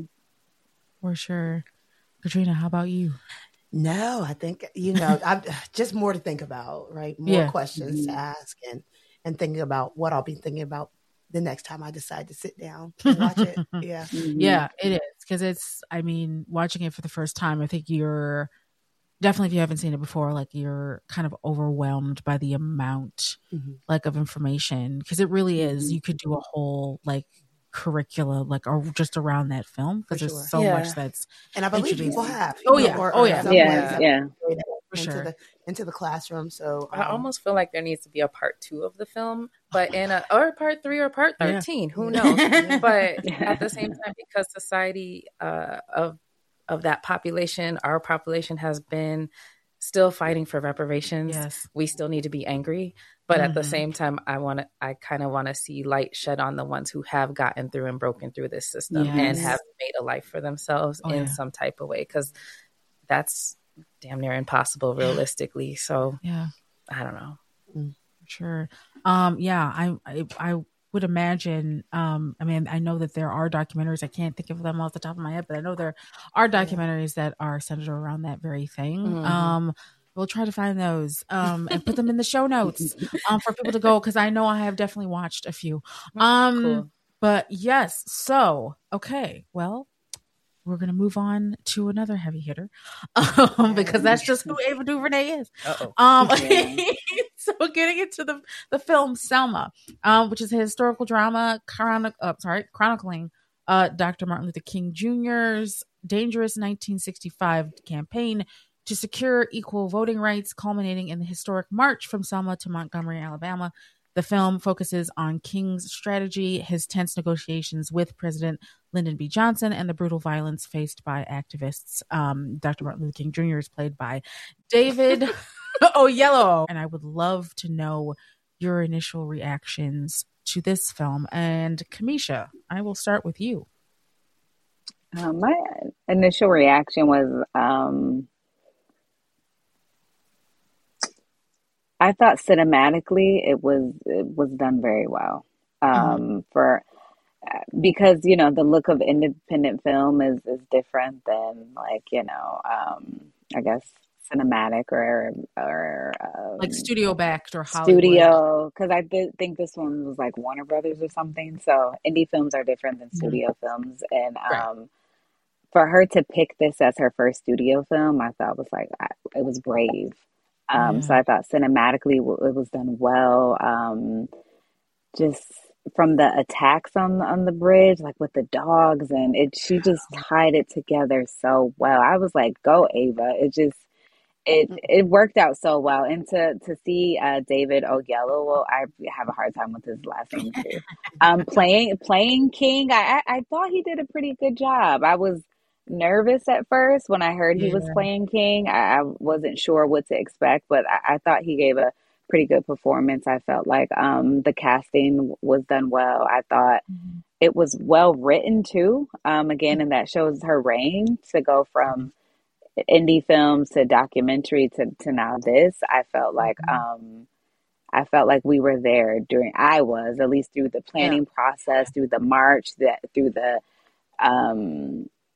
C: For sure. Katrina, how about you?
D: No, I think, you know, I'm just more to think about, right? More yeah. questions mm-hmm. to ask and, and thinking about what I'll be thinking about the next time I decide to sit down and watch it. Yeah.
C: Mm-hmm. Yeah, it is. Because it's, I mean, watching it for the first time, I think you're definitely, if you haven't seen it before, like you're kind of overwhelmed by the amount mm-hmm. like of information. Because it really is. Mm-hmm. You could do a whole like curricula like or just around that film because sure. there's so
F: yeah.
C: much that's
D: and I believe people have.
C: Oh yeah.
D: Or,
C: oh
D: or
C: yeah.
E: Yeah. Yeah.
C: For
D: into
C: sure.
D: the into the classroom. So um,
F: I almost feel like there needs to be a part two of the film, but in a or part three or part thirteen, yeah. who knows? But at the same time, because society uh, of of that population, our population has been still fighting for reparations.
C: Yes.
F: We still need to be angry, but mm-hmm. at the same time, I want to. I kind of want to see light shed on the ones who have gotten through and broken through this system yes. and have made a life for themselves oh, in yeah. some type of way, because that's damn near impossible realistically. So
C: yeah,
F: I don't know.
C: Mm, sure. Um, yeah, I, I, I would imagine, um, I mean, I know that there are documentaries, I can't think of them off the top of my head, but I know there are documentaries that are centered around that very thing. Mm-hmm. Um, we'll try to find those, um, and put them in the show notes, um, for people to go. Cause I know I have definitely watched a few. Um, cool. But yes. So, okay. Well, we're going to move on to another heavy hitter, um, because that's just who Ava DuVernay is.
F: Uh-oh.
C: Um, so getting into the, the film Selma, um, which is a historical drama chronic, uh, sorry, chronicling uh, Doctor Martin Luther King Junior's dangerous nineteen sixty-five campaign to secure equal voting rights, culminating in the historic march from Selma to Montgomery, Alabama. The film focuses on King's strategy, his tense negotiations with President Lyndon B. Johnson, and the brutal violence faced by activists. Um, Doctor Martin Luther King Junior is played by David Oyelowo. And I would love to know your initial reactions to this film. And Kamisha, I will start with you.
E: Uh, my initial reaction was... Um... I thought cinematically it was it was done very well. Um, mm-hmm. For because you know the look of independent film is, is different than like you know um, I guess cinematic or or um,
C: like studio backed or Hollywood.
E: Studio, because I did think this one was like Warner Brothers or something. So indie films are different than studio mm-hmm. films, and
C: right.
E: um, for her to pick this as her first studio film, I thought was like I, it was brave. Um, yeah. So I thought cinematically it was done well. Um, just from the attacks on on the bridge, like with the dogs, and it, she just tied it together so well. I was like, "Go, Ava!" It just it it worked out so well. And to to see uh, David Oyelowo, I have a hard time with his last name too. um, playing playing King, I, I I thought he did a pretty good job. I was nervous at first when I heard he yeah. was playing King. I, I wasn't sure what to expect, but I, I thought he gave a pretty good performance. I felt like um, the casting was done well. I thought mm-hmm. it was well written too. Um, again, and that shows her range to go from indie films to documentary to, to now this. I felt like mm-hmm. um, I felt like we were there during. I was at least through the planning yeah. process, through the march, that through the. Um,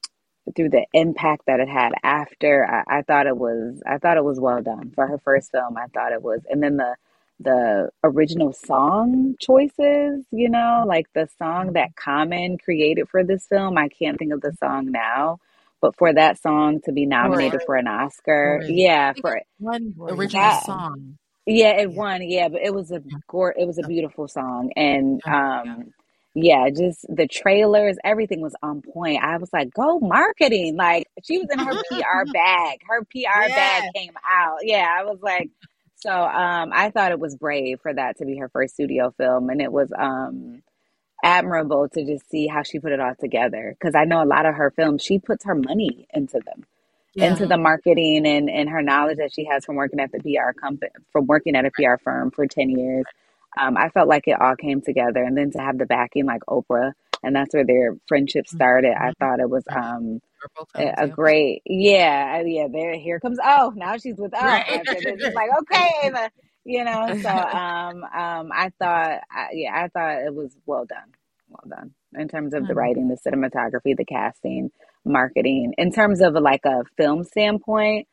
E: through the impact that it had after. I, I thought it was I thought it was well done for her first film. I thought it was, and then the the original song choices, you know, like the song that Common created for this film. I can't think of the song now, but for that song to be nominated
C: Right.
E: for an Oscar,
C: Right.
E: yeah, for
C: One original
E: that,
C: song.
E: yeah, it
D: Yeah.
E: won, yeah, but it was a gore, it was a beautiful song, and um, yeah, just the trailers, everything was on point. I was like, go marketing! Like she was in her P R bag. Her P R
C: Yeah.
E: bag came out. Yeah, I was like, so um, I thought it was brave for that to be her first studio film, and it was um admirable to just see how she put it all together. Because I know a lot of her films, she puts her money into them.
C: Yeah.
E: Into the marketing and, and her knowledge that she has from working at the P R company, from working at a P R firm for ten years. Um, I felt like it all came together. And then to have the backing like Oprah, and that's where their friendship started. I thought it was um, a, a great, yeah, yeah, there, here comes, oh, now she's with, oh,
C: Right.
E: after this, it's like, okay, Ava, you know, so um, um, I thought, I, yeah, I thought it was well done, well done in terms of the writing, the cinematography, the casting, marketing, in terms of like a film standpoint,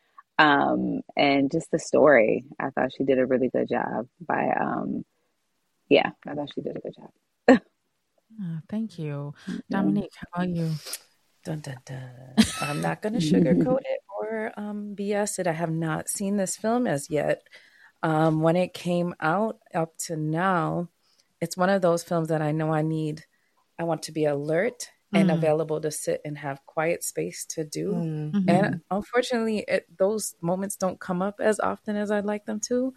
E: um, and just the story. I thought she did a really good job by, um, yeah, I thought she did a good job.
C: Oh, thank you. Dominique, how about you?
F: Dun, dun, dun. I'm not going to sugarcoat it or um, B S it. I have not seen this film as yet. Um, when it came out up to now, it's one of those films that I know I need. I want to be alert and
C: Mm.
F: available to sit and have quiet space to do.
D: Mm.
C: Mhm.
F: And unfortunately, it, those moments don't come up as often as I'd like them to.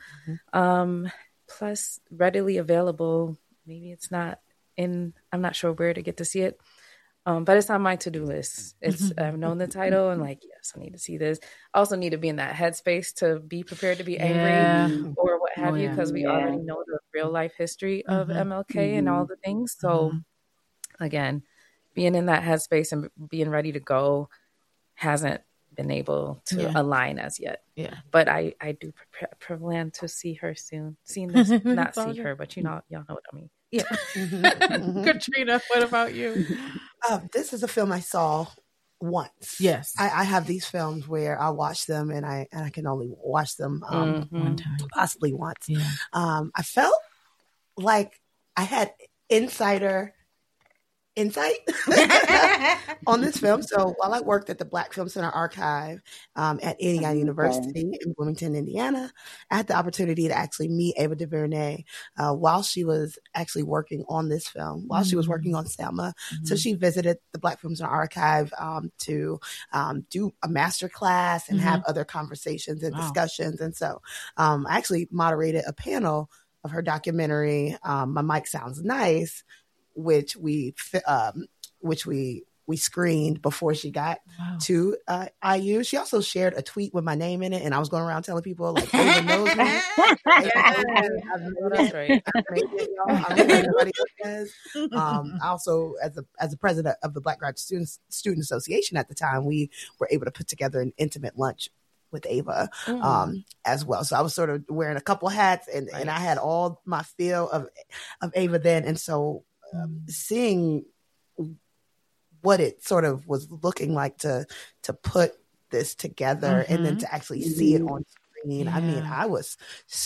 F: Um, plus, readily available. Maybe it's not in, I'm not sure where to get to see it. Um, but it's on my to-do list. It's I've known the title and like, yes, I need to see this. I also need to be in that headspace to be prepared to be angry
C: Yeah.
F: or what have
C: Oh,
F: you,
C: yeah.
F: because we
E: Yeah.
F: already know the real life history of
C: Mhm.
F: M L K and all the things. So
C: Mhm.
F: again, being in that headspace and being ready to go hasn't been able to
C: Yeah.
F: align as yet.
C: Yeah.
F: But I, I do pre- pre- plan to see her soon. Seen this, not
C: It's all
F: see
C: good.
F: her, but you know, y'all know what I mean.
C: Yeah.
D: Mhm. Mhm.
C: Katrina, what about you?
D: Uh, this is a film I saw once.
C: Yes.
D: I, I have these films where I watch them and I and I can only watch them um,
F: Mhm.
C: One time.
D: possibly once.
C: Yeah.
D: Um, I felt like I had insider insight on this film. So while I worked at the Black Film Center Archive um, at Indiana
E: Okay.
D: University in Bloomington, Indiana, I had the opportunity to actually meet Ava DuVernay uh, while she was actually working on this film, while she was working on Selma. So she visited the Black Film Center Archive um, to um, do a master class and have other conversations and
C: Wow.
D: discussions. And so um, I actually moderated a panel of her documentary, um, My Mic Sounds Nice, which we fi- um, which we we screened before she got
C: Wow.
D: to uh, I U. She also shared a tweet with my name in it, and I was going around telling people like, "Ava knows me. Ava knows me. I've made
F: That's
D: it.
F: right.
D: I've made it, y'all. I'm sure everybody else has." Um, also, as a as a president of the Black Graduate Students Student Association at the time, we were able to put together an intimate lunch with Ava
F: Mm.
D: um, as well. So I was sort of wearing a couple hats, and, and I had all my feel of of Ava then, and so. Um, seeing what it sort of was looking like to to put this together and then to actually see it on screen, I mean,
C: Yeah.
D: I was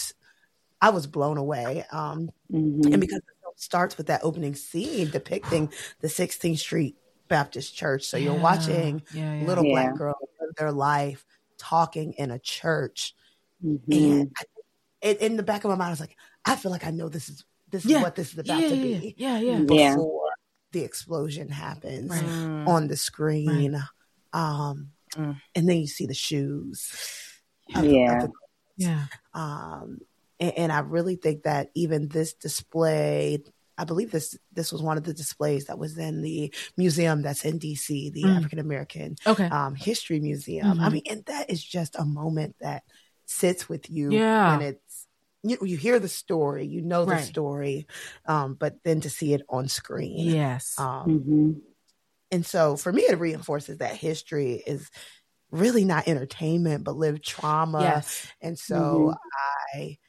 D: I was blown away. Um,
E: Mhm.
D: and because the film starts with that opening scene depicting the sixteenth Street Baptist Church, so you're
C: Yeah.
D: watching
C: Yeah, yeah.
D: little
E: Yeah.
D: Black girls live their life talking in a church,
E: Mhm.
D: and I, it, in the back of my mind, I was like, I feel like I know this is this is
C: Yeah.
D: what this is about
C: Yeah,
D: to
C: yeah,
D: be
C: yeah, yeah.
E: Yeah.
D: before the explosion happens
C: Right.
F: Mm.
D: on the screen. Um,
F: Mm.
D: and then you see the shoes. Of, the-
E: Yeah.
D: of the,
C: Yeah.
D: um, and, and I really think that even this display, I believe this this was one of the displays that was in the museum that's in D C, the
C: Mm.
D: African American
C: Okay.
D: um, History Museum. I
C: Mhm.
D: mean, and that is just a moment that sits with you
C: Yeah.
D: when it's you, you hear the story, you know the
C: Right.
D: story, um, but then to see it on screen.
C: Yes.
D: Um,
E: Mhm.
D: and so for me, it reinforces that history is really not entertainment, but lived trauma.
C: Yes.
D: And so
E: Mhm.
D: I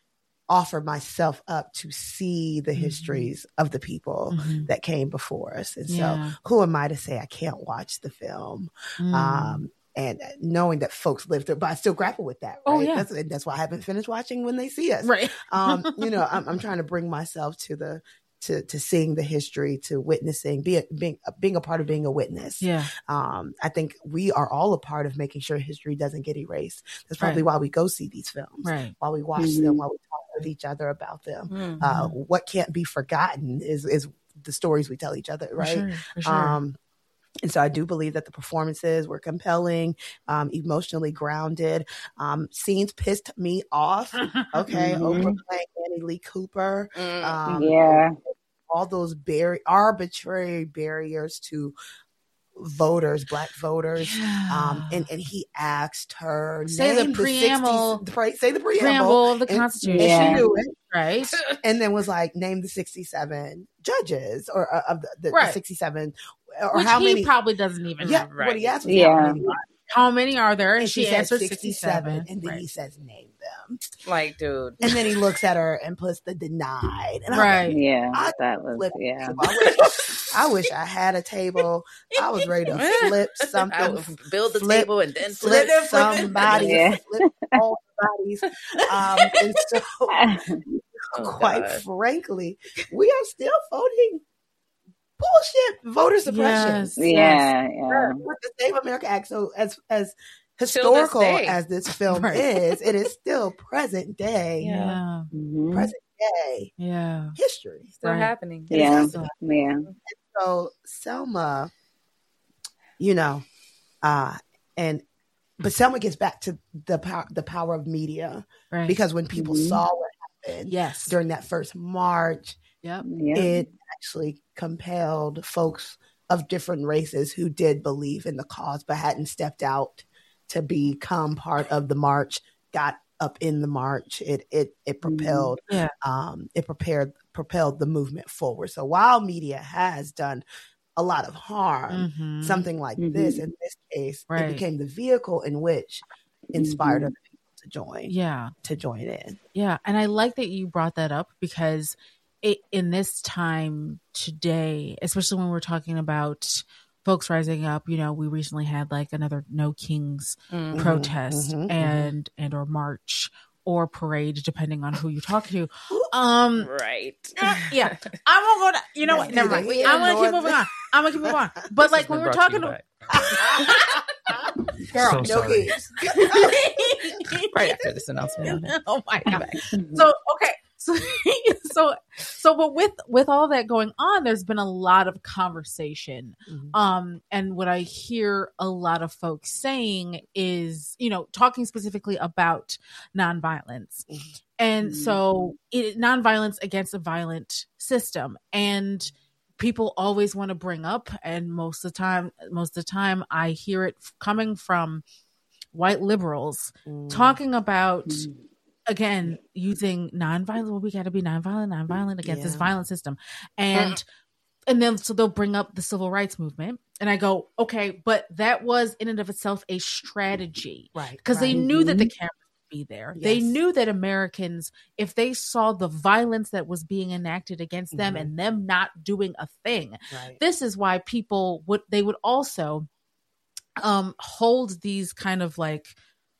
D: offer myself up to see the histories mm-hmm. of the people
C: mm-hmm.
D: that came before us. And
C: yeah.
D: so who am I to say I can't watch the film? Mm. Um, and knowing that folks live there, but I still grapple with that. Right?
C: Oh, yeah.
D: That's, that's why I haven't finished watching When They See Us.
C: Right.
D: um, you know, I'm, I'm trying to bring myself to the, to, to seeing the history, to witnessing, be a, being, being a part of being a witness.
C: Yeah.
D: Um, I think we are all a part of making sure history doesn't get erased. That's probably right. why we go see these films,
C: right.
D: while we watch mm-hmm. them, while we talk with each other about them. Mm-hmm. Uh, what can't be forgotten is, is the stories we tell each other. Right.
C: For sure. For sure.
D: Um, And so I do believe that the performances were compelling, um, emotionally grounded. Um, scenes pissed me off. Okay.
E: Mm-hmm.
D: Oprah playing Annie Lee Cooper. Um,
E: yeah.
D: All those bar- arbitrary barriers to voters, Black voters.
C: Yeah.
D: Um, and, and he asked her,
C: say
D: name
C: the preamble,
D: the sixty, say the preamble,
C: preamble of the
D: and,
C: Constitution.
D: And
E: yeah.
D: she knew it.
C: Right.
D: And then was like, name the sixty-seven judges or uh, of the, the,
C: right.
D: the sixty-seven. Or
C: Which
D: how
C: he
D: many?
C: probably doesn't even
D: yeah,
C: know. Right.
D: What he asked was
E: yeah.
D: how many.
C: How many are there? And,
D: and
C: she,
D: she
C: answered
D: sixty-seven.
C: sixty-seven.
D: And then
C: right.
D: he says, name them.
F: Like, dude.
D: And then he looks at her and puts the denied. And
C: right.
D: Like,
E: yeah.
D: I
E: that was, yeah.
D: I wish, I wish I had a table. I was ready to flip something.
F: I would build the
D: flip,
F: table and then
D: flip,
F: flip
D: somebody.
E: Yeah.
D: Flip all bodies. Um, and so,
F: oh,
D: quite
F: God.
D: frankly, we are still voting bullshit voter suppression.
C: Yes,
E: yeah,
C: yes.
E: yeah.
D: With the Save America Act. So as as historical
F: this
D: as this film
C: right.
D: is, it is still present day.
C: Yeah.
E: Mm-hmm.
D: Present day.
C: Yeah.
D: History.
F: Still
C: right.
F: happening.
D: It
E: Yeah.
D: still
E: Yeah.
D: and so Selma, you know, uh, and but Selma gets back to the power the power of media.
C: Right.
D: Because when people
E: mm-hmm.
D: saw what happened
C: yes.
D: during that first march,
C: yep.
E: Yeah.
D: it actually compelled folks of different races who did believe in the cause but hadn't stepped out to become part of the march, got up in the march. It it it propelled
C: yeah.
D: um it prepared propelled the movement forward. So while media has done a lot of harm,
C: mm-hmm.
D: something like
E: mm-hmm.
D: this, in this case,
C: right.
D: it became the vehicle in which inspired mm-hmm. other people to join.
C: Yeah.
D: To join in.
C: Yeah. And I like that you brought that up because it, in this time today, especially when we're talking about folks rising up, you know, we recently had like another No Kings
F: Mm-hmm.
C: protest
D: mm-hmm,
C: and
D: mm-hmm.
C: and or march or parade, depending on who you're talking to. Um,
F: right.
C: yeah, I won't go. To, you know what? Never mind. I'm gonna keep moving on. I'm gonna keep moving on. But like when we're talking to,
A: So
D: girl, no
A: sorry.
D: kids.
F: Right after this announcement.
C: Oh my god. So okay. So, so, so, but with with all that going on, there's been a lot of conversation,
D: Mm-hmm.
C: um, and what I hear a lot of folks saying is, you know, talking specifically about nonviolence,
D: Mm-hmm.
C: and so it, nonviolence against a violent system, and people always want to bring up, and most of the time, most of the time, I hear it coming from white liberals
D: Mm-hmm.
C: talking about. Again, using nonviolent, well, we got to be nonviolent, nonviolent against
D: Yeah.
C: this violent system. And mm. and then so they'll bring up the civil rights movement. And I go, okay, but that was in and of itself a strategy.
D: Right.
C: Because
D: right.
C: they knew that the cameras would be there.
D: Yes.
C: They knew that Americans, if they saw the violence that was being enacted against them
D: Mhm.
C: and them not doing a thing,
D: Right.
C: this is why people would, they would also um, hold these kind of like,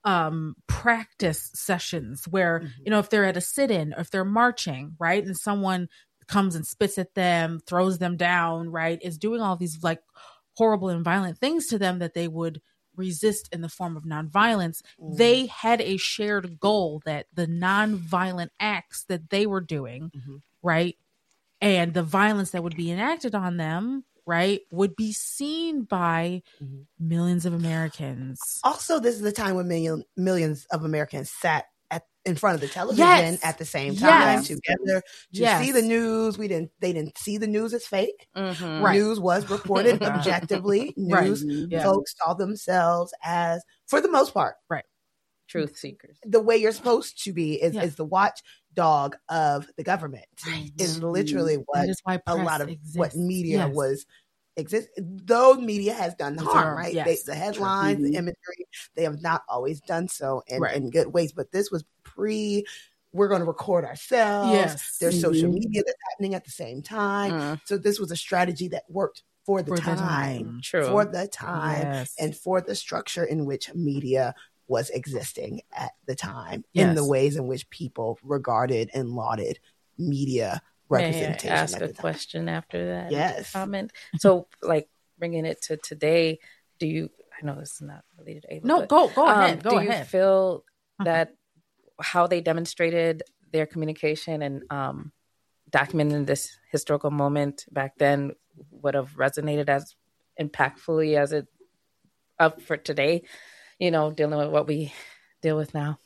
C: um practice sessions where
D: Mm-hmm.
C: you know if they're at a sit-in or if they're marching, right, and someone comes and spits at them, throws them down, right, is doing all these like horrible and violent things to them that they would resist in the form of nonviolence. Mm. They had a shared goal that the nonviolent acts that they were doing, mm-hmm. right, and the violence that would be enacted on them, right, would be seen by mm-hmm. millions of Americans.
D: Also, this is the time when million, millions of Americans sat at in front of the television
C: yes.
D: at the same time
C: yes.
D: together to
C: yes.
D: see the news. We didn't. They didn't see the news as fake.
C: Mm-hmm. Right.
D: News was reported objectively. News
C: right. yeah.
D: folks saw themselves as, for the most part,
C: right,
F: truth seekers.
D: The way you're supposed to be is,
C: yeah.
D: is the watchdog of the government. Right. Is literally what a lot of exists. What media yes. was. Exist, though media has done harm, right?
C: Yes.
D: They, the headlines,
E: mm-hmm.
D: the imagery, they have not always done so in,
C: right.
D: in good ways. But this was pre we're going to record ourselves.
C: Yes.
D: There's
E: Mm-hmm.
D: social media that's happening at the same time.
F: Mm.
D: So this was a strategy that worked for the
C: For the
D: time,
C: time.
F: True.
D: for the time,
C: Yes.
D: and for the structure in which media was existing at the time,
C: Yes.
D: in the ways in which people regarded and lauded media representation.
F: May I ask
D: at
F: a
D: the time.
F: question after that?
D: Yes.
F: Comment. So, like, bringing it to today, do you? I know this is not related to Ava.
C: No,
F: but,
C: go go
F: um,
C: ahead. Go
F: do
C: ahead.
F: you feel
C: Mhm.
F: that how they demonstrated their communication and um, documenting this historical moment back then would have resonated as impactfully as it up for today? You know, dealing with what we deal with now.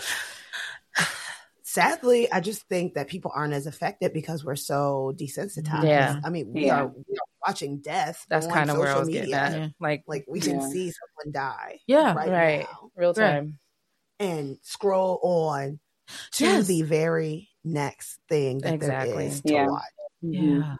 D: Sadly, I just think that people aren't as affected because we're so desensitized.
F: Yeah.
D: I mean, we
E: Yeah.
D: are we are watching death.
F: That's
D: on
F: kind of where I
D: social
F: was
D: media.
F: getting at.
C: Yeah.
F: Like,
D: Like we can
E: Yeah.
D: see someone die
C: Yeah.
D: right,
F: right,
D: now
F: real
C: Right.
F: time.
D: and scroll on to
C: Yes.
D: the very next thing that
F: Exactly.
D: there is to
E: Yeah.
D: watch.
E: Mhm.
C: Yeah.
D: And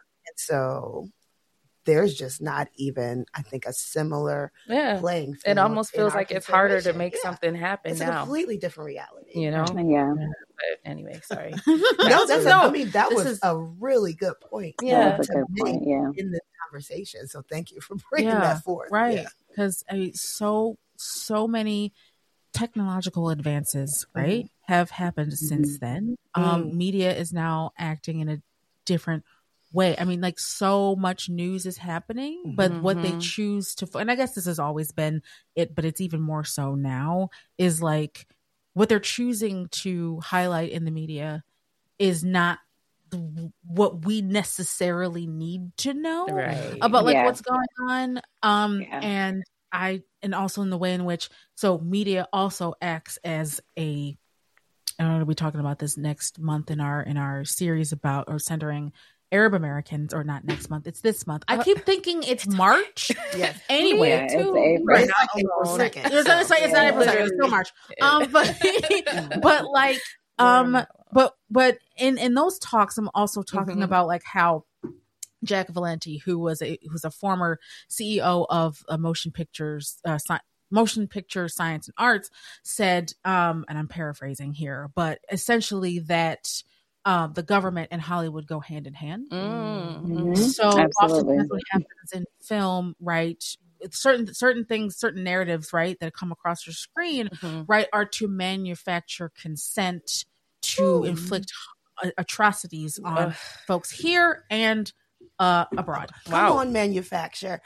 D: so there's just not even, I think, a similar
F: Yeah.
D: playing field.
F: It almost
D: in
F: feels
D: our
F: like it's harder to
D: consideration.
F: make
D: Yeah.
F: something happen
D: It's a
F: now.
D: completely different reality.
F: You know?
E: Yeah.
F: But anyway, sorry.
D: No, that's a,
C: No,
D: I mean, that
C: this
D: was
C: is-
D: a really good point.
F: Yeah.
E: That's a
D: to
E: good
D: make
E: point. Yeah.
D: in this conversation. So thank you for bringing
C: Yeah,
D: that forth.
C: Right.
D: Yeah.
C: Because I mean, so so many technological advances, right, have happened since then. Um, media is now acting in a different way. I mean, like so much news is happening, but what they
F: Mhm.
C: choose to, and I guess this has always been it, but it's even more so now, is like what they're choosing to highlight in the media is not the, what we necessarily need to know
F: Right.
C: about like
E: Yeah.
C: what's going on. Um,
E: Yeah.
C: and I, and also in the way in which, so media also acts as a, and I'm going to be talking about this next month in our, in our series about, or centering Arab Americans, or not next month, it's this month. I keep thinking it's March.
D: Yes.
C: Anyway,
E: Yeah, it's
C: too.
E: April.
D: Right.
C: Right.
D: It's like April second.
C: It's not, it's, like, it's not
E: Yeah.
C: April second, it's still March. Um, but, but like, um, but, but in, in those talks, I'm also talking
F: Mhm.
C: about like how Jack Valenti, who was a, who's a former C E O of uh, motion pictures, uh, sci- motion picture science and arts, said, um, and I'm paraphrasing here, but essentially that, um, the government and Hollywood go hand in hand.
F: Mm-hmm.
C: So
E: Absolutely.
C: oftentimes what happens in film, right? It's certain certain things, certain narratives, right, that come across your screen,
F: Mhm.
C: right, are to manufacture consent to inflict a- atrocities on
F: Ugh.
C: folks here and uh, abroad.
D: Come
F: Wow.
D: on, manufacture.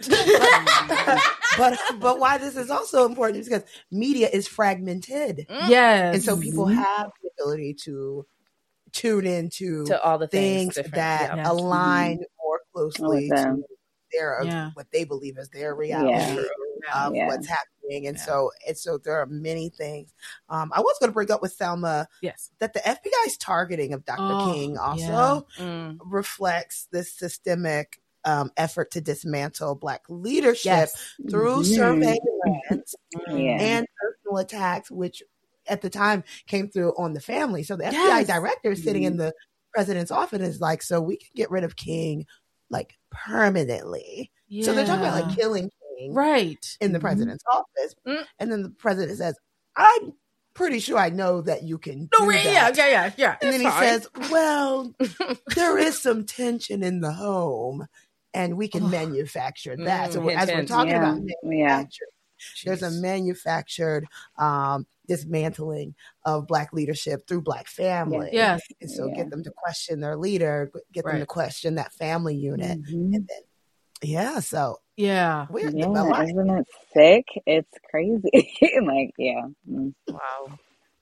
D: but but why this is also important is because media is fragmented.
C: Yes,
D: And so people have the ability to tune into
F: To all the things,
D: things
F: different-
D: that
F: yeah.
D: align more closely
E: With
D: to
E: them.
D: their
C: Yeah.
D: what they believe is their reality of
E: Yeah.
D: what's happening. And
C: Yeah.
D: so and so there are many things. Um, I was going to bring up with Thelma
C: yes,
D: that the F B I's targeting of Doctor
C: Oh,
D: King also
C: yeah.
F: Mm.
D: reflects this systemic um, effort to dismantle Black leadership
C: yes,
D: through
E: Mhm.
D: surveillance
E: Yeah.
D: and personal attacks, which at the time came through on the family. So the F B I
C: Yes.
D: director is sitting in the president's office is like, so we can get rid of King like permanently.
C: yeah.
D: So they're talking about like killing King
C: right.
D: in the
E: Mhm.
D: president's office.
F: Mm.
D: And then the president says, I'm pretty sure I know that you can
C: No,
D: do
C: yeah,
D: that.
C: yeah, yeah, yeah.
D: And then he
F: It's fine.
D: says, well, there is some tension in the home and we can
C: Ugh.
D: manufacture that.
F: Mm,
D: so
F: hint,
D: as we're
F: hint.
D: talking
E: Yeah.
D: about
E: Yeah.
D: manufacturing, there's a
F: Jeez.
D: manufactured um, dismantling of Black leadership through Black family.
C: Yes,
D: And so
E: Yeah.
D: get them to question their leader, get them
C: Right.
D: to question that family unit.
E: Mhm.
D: And then, yeah, so
C: yeah.
D: we're
E: Yeah,
D: developing.
E: isn't it sick? It's crazy. Like, yeah. Mm.
F: Wow.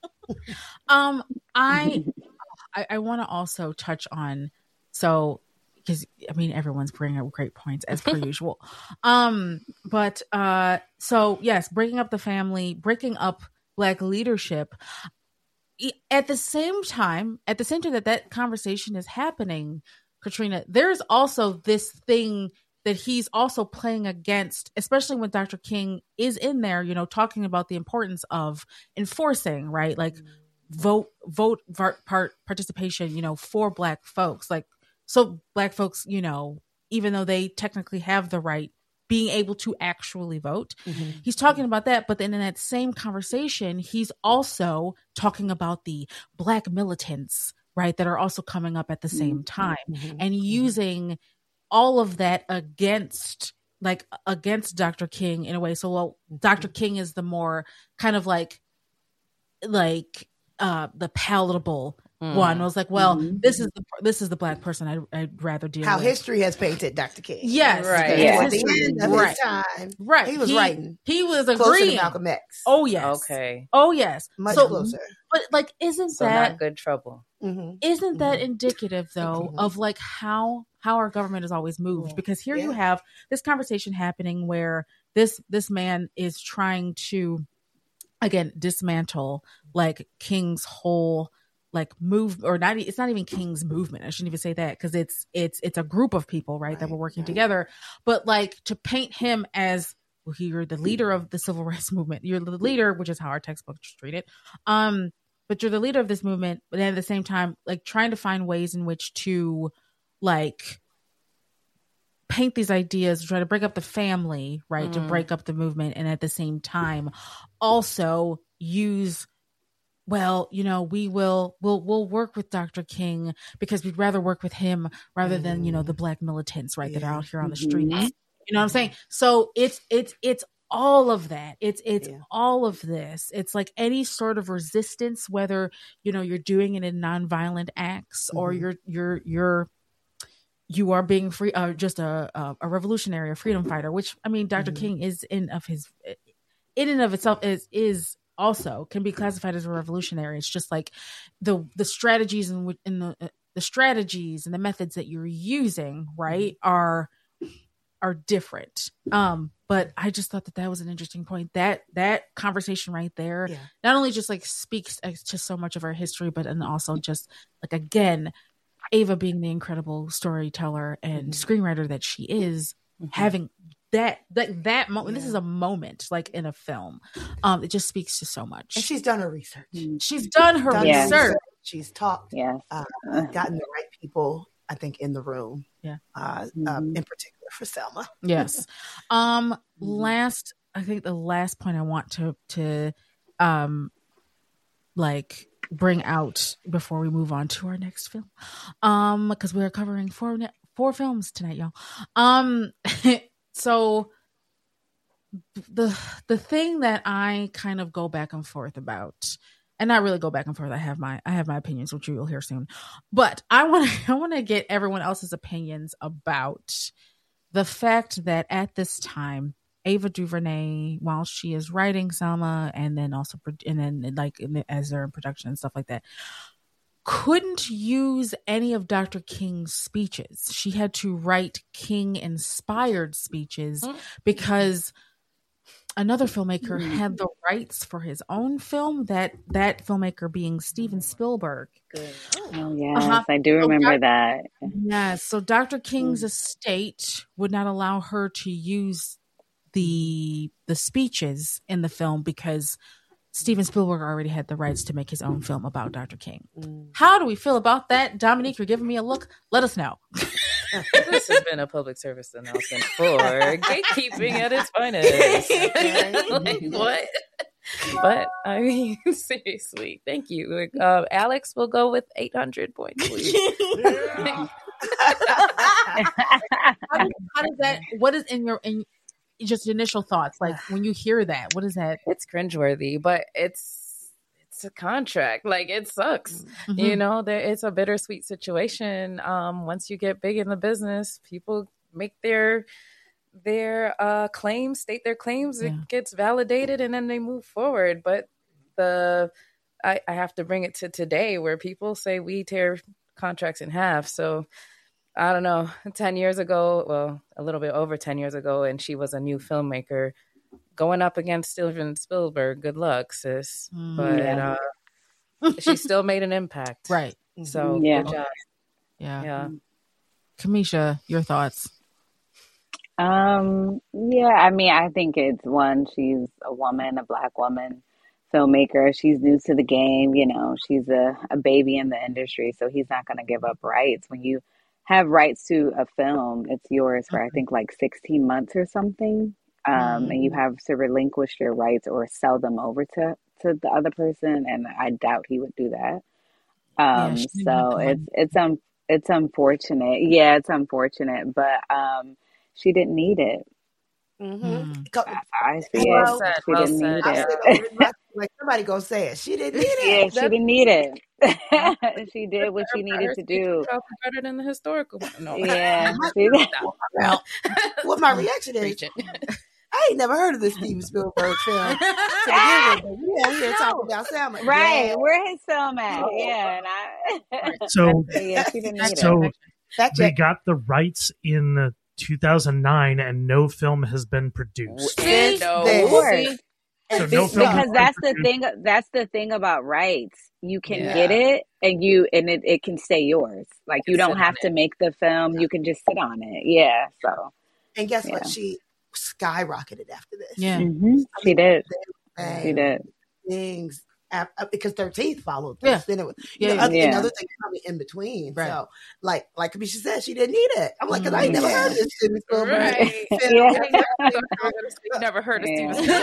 C: Um, I I, I want to also touch on, so because I mean everyone's bringing up great points as per usual. Um, but uh, so yes, breaking up the family, breaking up Black leadership. E- At the same time, at the same time that that conversation is happening, Katrina, there's also this thing that he's also playing against, especially when Doctor King is in there, you know, talking about the importance of enforcing, right? Like vote, vote var- part participation, you know, for Black folks. Like, so Black folks, you know, even though they technically have the right being able to actually vote.
D: Mm-hmm.
C: He's talking about that, but then in that same conversation, he's also talking about the Black militants, right, that are also coming up at the same time,
D: mm-hmm.
C: and using all of that against like against Doctor King in a way. So, well, Doctor King is the more kind of like, like uh, the palatable mm. one. I was like, well, mm-hmm. this is the this is the Black person I'd, I'd rather deal
D: How
C: with.
D: How history has painted Doctor King.
C: Yes,
F: right.
D: Yeah.
C: Yeah.
D: At the end of
C: right.
D: his time,
C: right,
D: he was
C: he,
D: writing.
C: He was
D: closer
C: agreeing.
D: to Malcolm X.
C: Oh yes.
F: Okay.
C: Oh yes.
D: Much
C: so,
D: closer.
C: But like, isn't
F: so
C: that
F: not good trouble?
C: Mm-hmm. Isn't that
D: mm-hmm.
C: indicative though mm-hmm. of like how how our government has always moved?
D: Yeah.
C: Because here
D: yeah.
C: you have this conversation happening where this this man is trying to again dismantle like King's whole like move or not it's not even King's movement. I shouldn't even say that because it's it's it's a group of people right, right that were working right. together, but like to paint him as well, you're the leader of the civil rights movement, you're the leader, which is how our textbooks treat it, um but you're the leader of this movement, but then at the same time like trying to find ways in which to like paint these ideas, try to break up the family, right? Mm. To break up the movement. And at the same time, also use, well, you know, we will, we'll, we'll work with Doctor King because we'd rather work with him rather mm. than, you know, the Black militants, right. Yeah. That are out here on the streets. Mm-hmm. You know what I'm saying? So it's, it's, it's all of that. It's, it's yeah. all of this. It's like any sort of resistance, whether, you know, you're doing it in nonviolent acts mm-hmm. or you're, you're, you're, you are being free, uh, just a, a a revolutionary, a freedom fighter. Which I mean, Doctor Mm-hmm. King is in of his, in and of itself is is also can be classified as a revolutionary. It's just like the the strategies and in, in the uh, the strategies and the methods that you're using, right, are are different. Um, but I just thought that that was an interesting point. That that conversation right there, yeah. not only just like speaks to so much of our history, but and also just like again. Ava being the incredible storyteller and mm-hmm. screenwriter that she is, mm-hmm. having that that that moment. Yeah. This is a moment like in a film. Um, it just speaks to so much.
D: And she's done her research.
C: She's done her done research. research.
D: She's talked.
E: Yeah,
D: uh, gotten the right people. I think in the room.
C: Yeah.
D: Uh, mm-hmm. um, in particular for Selma.
C: Yes. Um. Last, I think the last point I want to to, um, like. bring out before we move on to our next film, um because we're covering four four films tonight, y'all. Um so the the thing that I kind of go back and forth about, and not really go back and forth, I have my I have my opinions, which you will hear soon, but I want to I want to get everyone else's opinions about the fact that at this time Ava DuVernay, while she is writing Selma, and then also, and then like as they're in production and stuff like that, couldn't use any of Doctor King's speeches. She had to write King-inspired speeches mm-hmm. because another filmmaker mm-hmm. had the rights for his own film. That that filmmaker being Steven Spielberg.
E: Good. Oh yes, uh-huh. I do remember so, that.
C: Yes, so Doctor King's mm-hmm. estate would not allow her to use the the speeches in the film because Steven Spielberg already had the rights to make his own film about Doctor King. Mm. How do we feel about that? Dominique, you're giving me a look. Let us know.
F: This has been a public service announcement for gatekeeping at its finest. Like, what? But I mean, seriously, thank you. Uh, Alex will go with eight hundred points, please.
C: how, does, how does that? What is in your in just initial thoughts, like when you hear that, what is that?
F: It's cringeworthy, but it's it's a contract. Like it sucks, mm-hmm. you know. There, it's a bittersweet situation. Um, once you get big in the business, people make their their uh, claims, state their claims. Yeah. It gets validated, and then they move forward. But the I, I have to bring it to today, where people say we tear contracts in half. So. I don't know, ten years ago, well, a little bit over ten years ago, and she was a new filmmaker going up against Steven Spielberg. Good luck, sis. Mm, but yeah. uh, she still made an impact.
C: Right.
F: So,
E: yeah.
F: good job.
C: Yeah.
F: Yeah.
C: Kamisha, your thoughts?
E: Um, yeah, I mean, I think it's one, she's a woman, a Black woman filmmaker. She's new to the game. You know, she's a, a baby in the industry, so he's not going to give up rights when you have rights to a film, it's yours for, I think, like sixteen months or something. Um, mm-hmm. And you have to relinquish your rights or sell them over to, to the other person. And I doubt he would do that. Um, yeah, so it's, it's, um, it's unfortunate. Yeah, it's unfortunate, but, um, she didn't need it.
D: Mm-hmm.
E: I, I see well, it. Said, she well didn't said. need
D: I
E: it.
D: Said, like somebody gonna say it. She didn't need it.
E: Yeah, she didn't need it. She did what she needed to do.
F: Better than the historical one. No.
E: Yeah.
D: Well, what my reaction is? I ain't never heard of this Steven Spielberg film. So yeah, we here talking about salmon.
E: Right,
D: yeah.
E: Where his film at? Yeah, and I.
A: So
E: yeah, she didn't need
A: so
E: it.
A: They got the rights in two thousand nine, and no film has been produced.
E: See? No.
D: See?
A: So no film
E: because that's the thing. That's the thing about rights. You can yeah. get it, and you and it, it can stay yours. Like you don't have to make the film. You can just sit on it. Yeah. So.
D: And guess
E: yeah.
D: what? She skyrocketed after this.
F: Yeah,
E: mm-hmm. she did. She did
D: things after, because thirteenth followed this.
F: Yeah.
D: Then it was,
F: yeah,
D: you know, other,
E: yeah.
D: and other things coming in between.
F: Right.
D: So, like, like Kamisha said, she didn't need it. I'm like, because I ain't never
E: yeah.
D: heard of this Steven Spielberg.
F: Right.
E: Yeah.
F: You never heard of
E: yeah.
F: Steven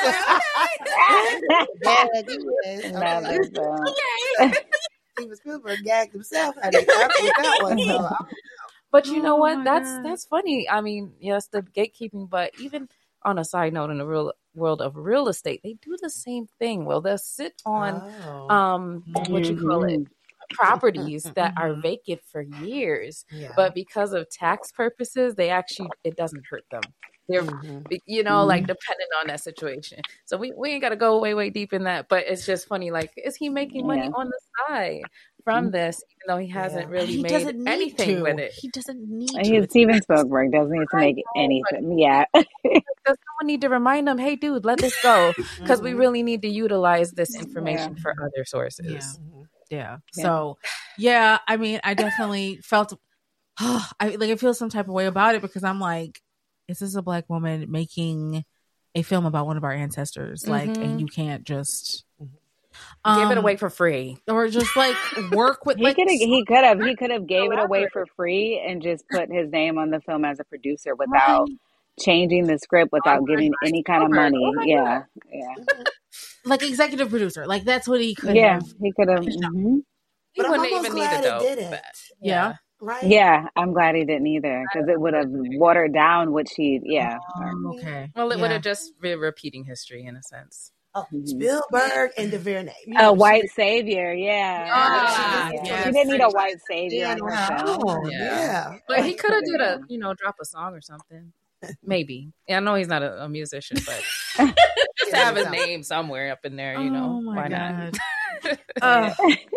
E: Spielberg.
D: Steven Spielberg gagged himself at that one. So
F: But you know
C: Oh
F: what?
C: my
F: That's
C: God.
F: that's funny. I mean, yes, the gatekeeping, but even on a side note, in the real world of real estate, they do the same thing. Well, they'll sit on
D: oh.
F: um what you call it, properties that are vacant for years,
D: Yeah.
F: but because of tax purposes, they actually it doesn't hurt them. They're
D: Mhm.
F: you know like dependent on that situation. So we, we ain't got to go way way deep in that. But it's just funny. Like, is he making money
E: Yeah.
F: on the side from this, even though he hasn't
D: Yeah.
F: really
C: he
F: made
C: doesn't need
F: anything
C: to.
F: with it?
C: He doesn't need
E: And
C: to.
E: he's
C: It's-
E: Steven Spielberg doesn't need to make anything. Yeah.
F: Does someone need to remind them, hey, dude, let this go? Because we really need to utilize this information for other sources.
C: Yeah. Yeah.
E: Yeah.
C: So, yeah, I mean, I definitely felt, I like, I feel some type of way about it because I'm like, is this a Black woman making a film about one of our ancestors? Like,
F: Mhm.
C: and you can't just
F: Give
C: um,
F: it away for free.
C: or just like work with
E: He
C: like,
E: could have. He could have. He could have gave it away for free and just put his name on the film as a producer without changing the script, without giving any kind of
F: Spielberg.
E: money.
F: Oh my
E: Yeah, yeah,
C: like executive producer. Like, that's what he could
E: yeah.
C: have.
E: He could have. mhm.
F: He
D: But I'm
F: wouldn't
D: almost
F: even need
D: glad
F: it
D: it
F: though.
D: didn't.
F: but-
C: Yeah.
D: Right?
E: Yeah, I'm glad he didn't either because it would have watered down what she. Yeah.
C: Um, okay.
F: Well, it
C: Yeah.
F: would have just been repeating history in a sense.
D: Oh,
E: Mhm.
D: Spielberg and DuVernay. You
E: A
D: know,
E: white savior. Yeah.
C: Ah,
E: Yeah.
C: yes.
E: She didn't need a white savior
D: Yeah,
E: on her
D: no.
E: film.
D: Oh,
F: Yeah.
D: yeah.
F: But he could have did
E: Yeah.
F: a, you know, drop a song or something. Maybe. Yeah, I know he's not a, a musician, but just have his name somewhere up in there, you know.
C: Oh my
F: Why
C: God.
F: not?
C: Uh,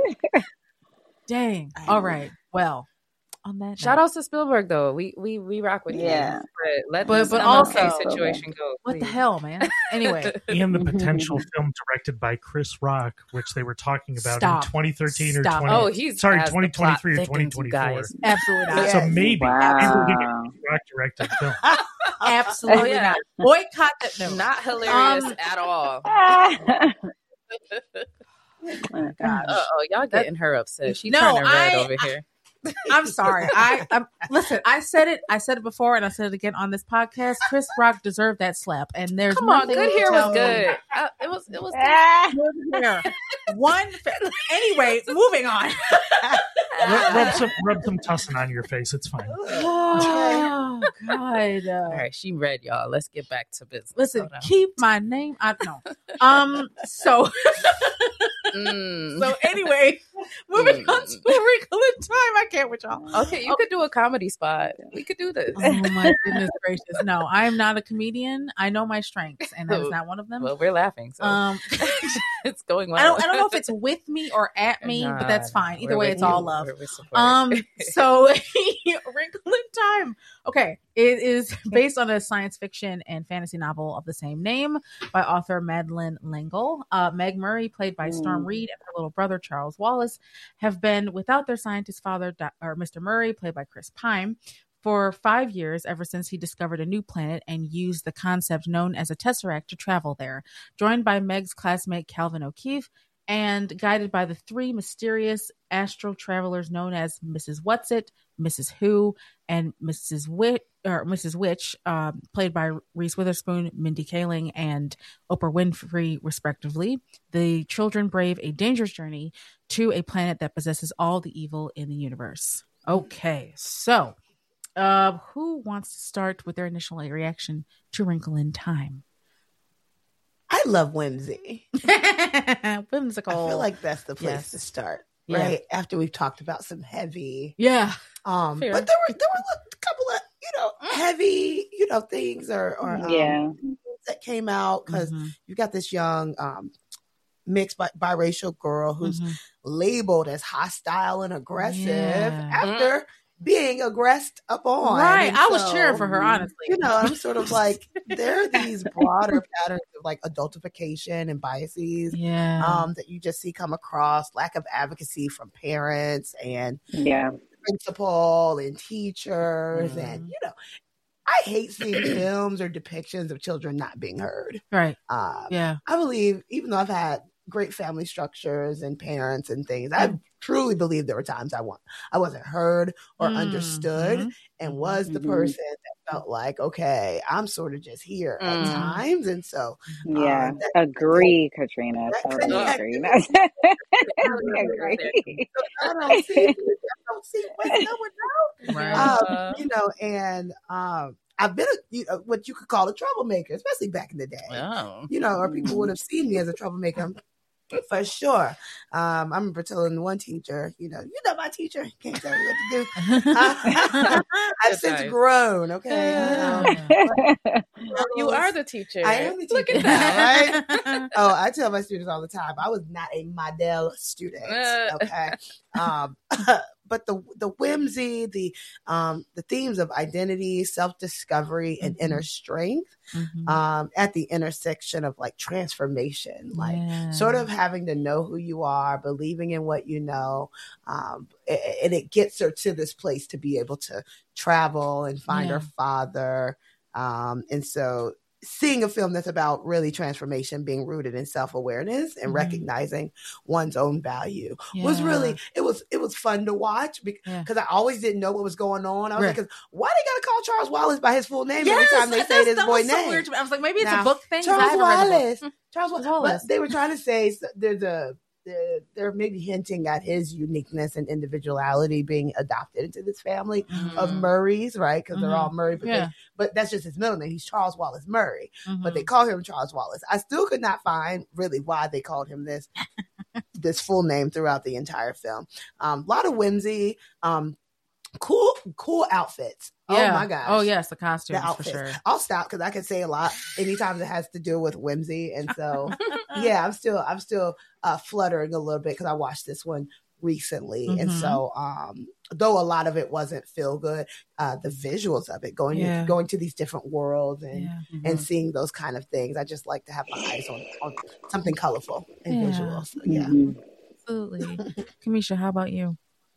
C: dang. All right. Well, on that
F: Shout
C: note,
F: outs to Spielberg though. We we we rock with
E: Yeah.
F: you. But let
C: But-
F: this
C: but
F: M L K
C: also-
F: situation go.
C: what the
F: please.
C: hell, man? Anyway,
A: And the potential film directed by Chris Rock, which they were talking about
C: Stop.
A: in twenty thirteen or
C: Stop.
A: twenty.
F: Oh, he's
A: sorry,
F: has the
A: twenty twenty-three or
F: plot
A: twenty
F: thickens, you
A: twenty-four.
F: guys.
C: absolutely not.
A: So
D: Yes.
A: maybe,
E: Wow.
A: maybe we'll get a Chris Rock directed film.
C: Absolutely
F: Oh, yeah.
C: not. Boycott that. No.
F: Not hilarious
C: Um,
F: at all.
C: Gosh.
F: Uh oh, y'all getting her upset. She
C: No,
F: turning red
C: I-
F: over here.
C: I'm sorry. I I'm, listen. I said it. I said it before, and I said it again on this podcast. Chris Rock deserved that slap, and there's
F: Come on,
C: nothing
F: good
C: to
F: hair
C: tell
F: was
C: me.
F: good. Uh, it was it was
C: Good hair. One. Fa- anyway, moving on.
A: rub, rub some rub some tussin on your face. It's fine.
C: Oh God. Uh,
F: all right. She red, y'all. Let's get back to business.
C: Listen,
F: Hold on.
C: keep my name. I know. Um. So.
F: Mm.
C: So anyway, moving on to a wrinkle in time. I can't with y'all.
F: Okay, you could do a comedy spot. We could do this.
C: Oh my goodness gracious! No, I am not a comedian. I know my strengths, and that is not one of them.
F: Well, we're laughing, so
C: Um,
F: it's going well.
C: I don't. I don't know if it's with me or at me, but that's
F: Nah,
C: fine.
F: nah,
C: Either
F: we're
C: way,
F: with
C: it's all
F: you.
C: love.
F: We're with support.
C: Um. So, wrinkle in time. Okay, it is based on a science fiction and fantasy novel of the same name by author Madeleine L'Engle. Uh, Meg Murray, played by Storm Reed, and her little brother Charles Wallace, have been without their scientist father, Do- or Mister Murray, played by Chris Pine, for five years, ever since he discovered a new planet and used the concept known as a tesseract to travel there. Joined by Meg's classmate Calvin O'Keefe and guided by the three mysterious astral travelers known as Missus Whatsit, Missus Who, and Missus Wit or Missus Witch, um, played by Reese Witherspoon, Mindy Kaling, and Oprah Winfrey, respectively. The children brave a dangerous journey to a planet that possesses all the evil in the universe. Okay, so uh, who wants to start with their initial reaction to Wrinkle in Time?
D: I love whimsy.
C: Whimsical.
D: I feel like that's the place
C: Yes.
D: to start,
C: Yeah.
D: right? After we've talked about some heavy,
C: Yeah.
D: um,
C: Fair.
D: but there were there were a couple of you know heavy you know things or or um,
E: Yeah.
D: that came out because
C: Mhm.
D: you got this young um, mixed bi- biracial girl who's
C: Mhm.
D: labeled as hostile and aggressive
C: Yeah.
D: after being aggressed upon.
C: Right.
D: And
C: I was
D: so,
C: cheering for her, honestly.
D: You know, I'm sort of like there are these broader patterns of like adultification and biases
C: Yeah.
D: um, that you just see come across, lack of advocacy from parents and
E: Yeah.
D: principal and teachers.
C: Mhm.
D: And, you know, I hate seeing films or depictions of children not being heard.
C: Right.
D: Um,
C: Yeah.
D: I believe, even though I've had great family structures and parents and things, I truly believe there were times I want I wasn't heard or
C: Mhm.
D: understood and was the
E: Mhm.
D: person that felt like, okay, I'm sort of just here at
F: Mm.
D: times. And so
E: Yeah.
D: Um, that-
E: Agree, Katrina.
D: that
E: Totally
D: connect-
E: agree. Agree.
D: I don't see I don't see what's going on.
C: Right.
D: Um, you know, and um, I've been a, you know, what you could call a troublemaker, especially back in the day.
F: Oh.
D: You know, or people would have seen me as a troublemaker for sure. Um, I remember telling one teacher, you know, you know my teacher can't tell me what to do. Uh, I've since
F: Nice.
D: grown, okay. Um,
F: You are the teacher.
D: I am the
F: Look
D: teacher
F: at that.
D: now, right? Oh, I tell my students all the time, I was not a model student.
F: Uh.
D: Okay. Um, but the the whimsy, the um, the themes of identity, self-discovery, and
C: Mhm.
D: inner strength
C: Mhm.
D: um, at the intersection of like transformation, like
C: Yeah.
D: sort of having to know who you are, believing in what you know. Um, a- and it gets her to this place to be able to travel and find
C: Yeah.
D: her father. Um, and so seeing a film that's about really transformation, being rooted in self-awareness and
C: Mhm.
D: recognizing one's own value was
C: Yeah.
D: really, it was, it was fun to watch because
C: Yeah.
D: I always didn't know what was going on. I was
C: Right.
D: like, why they got to call Charles Wallace by his full name
C: Yes,
D: every time they say
C: that's-
D: this
C: that
D: boy
C: was so
D: name?
C: weird to me. I was like, maybe it's
D: Now,
C: a book thing. 'cause I
D: Charles
C: haven't read the book.
D: Wallace. Charles Wallace.
C: Wallace.
D: But they were trying to say s- there's a they're, they're maybe hinting at his uniqueness and individuality being adopted into this family of
C: Mhm.
D: Murrays, right? Because they're all Murray, but,
C: Yeah.
D: they, but that's just his middle name. He's Charles Wallace Murray,
C: Mhm.
D: but they call him Charles Wallace. I still could not find really why they called him this this full name throughout the entire film. A um, lot of whimsy, um, cool cool outfits.
C: Yeah.
D: Oh my gosh!
C: Oh yes, the costumes
D: The
C: for
D: outfits.
C: sure.
D: I'll stop because I can say a lot anytime it has to do with whimsy, and so yeah, I'm still I'm still uh, fluttering a little bit because I watched this one recently, and
C: Mhm.
D: so um, though a lot of it wasn't feel good, uh, the visuals of it going
C: Yeah.
D: going to these different worlds and
C: Yeah.
D: and seeing those kind of things, I just like to have my eyes on, on something colorful and
C: Yeah.
D: visual. So, yeah.
E: Mhm.
C: Absolutely. Kamisha, how about you?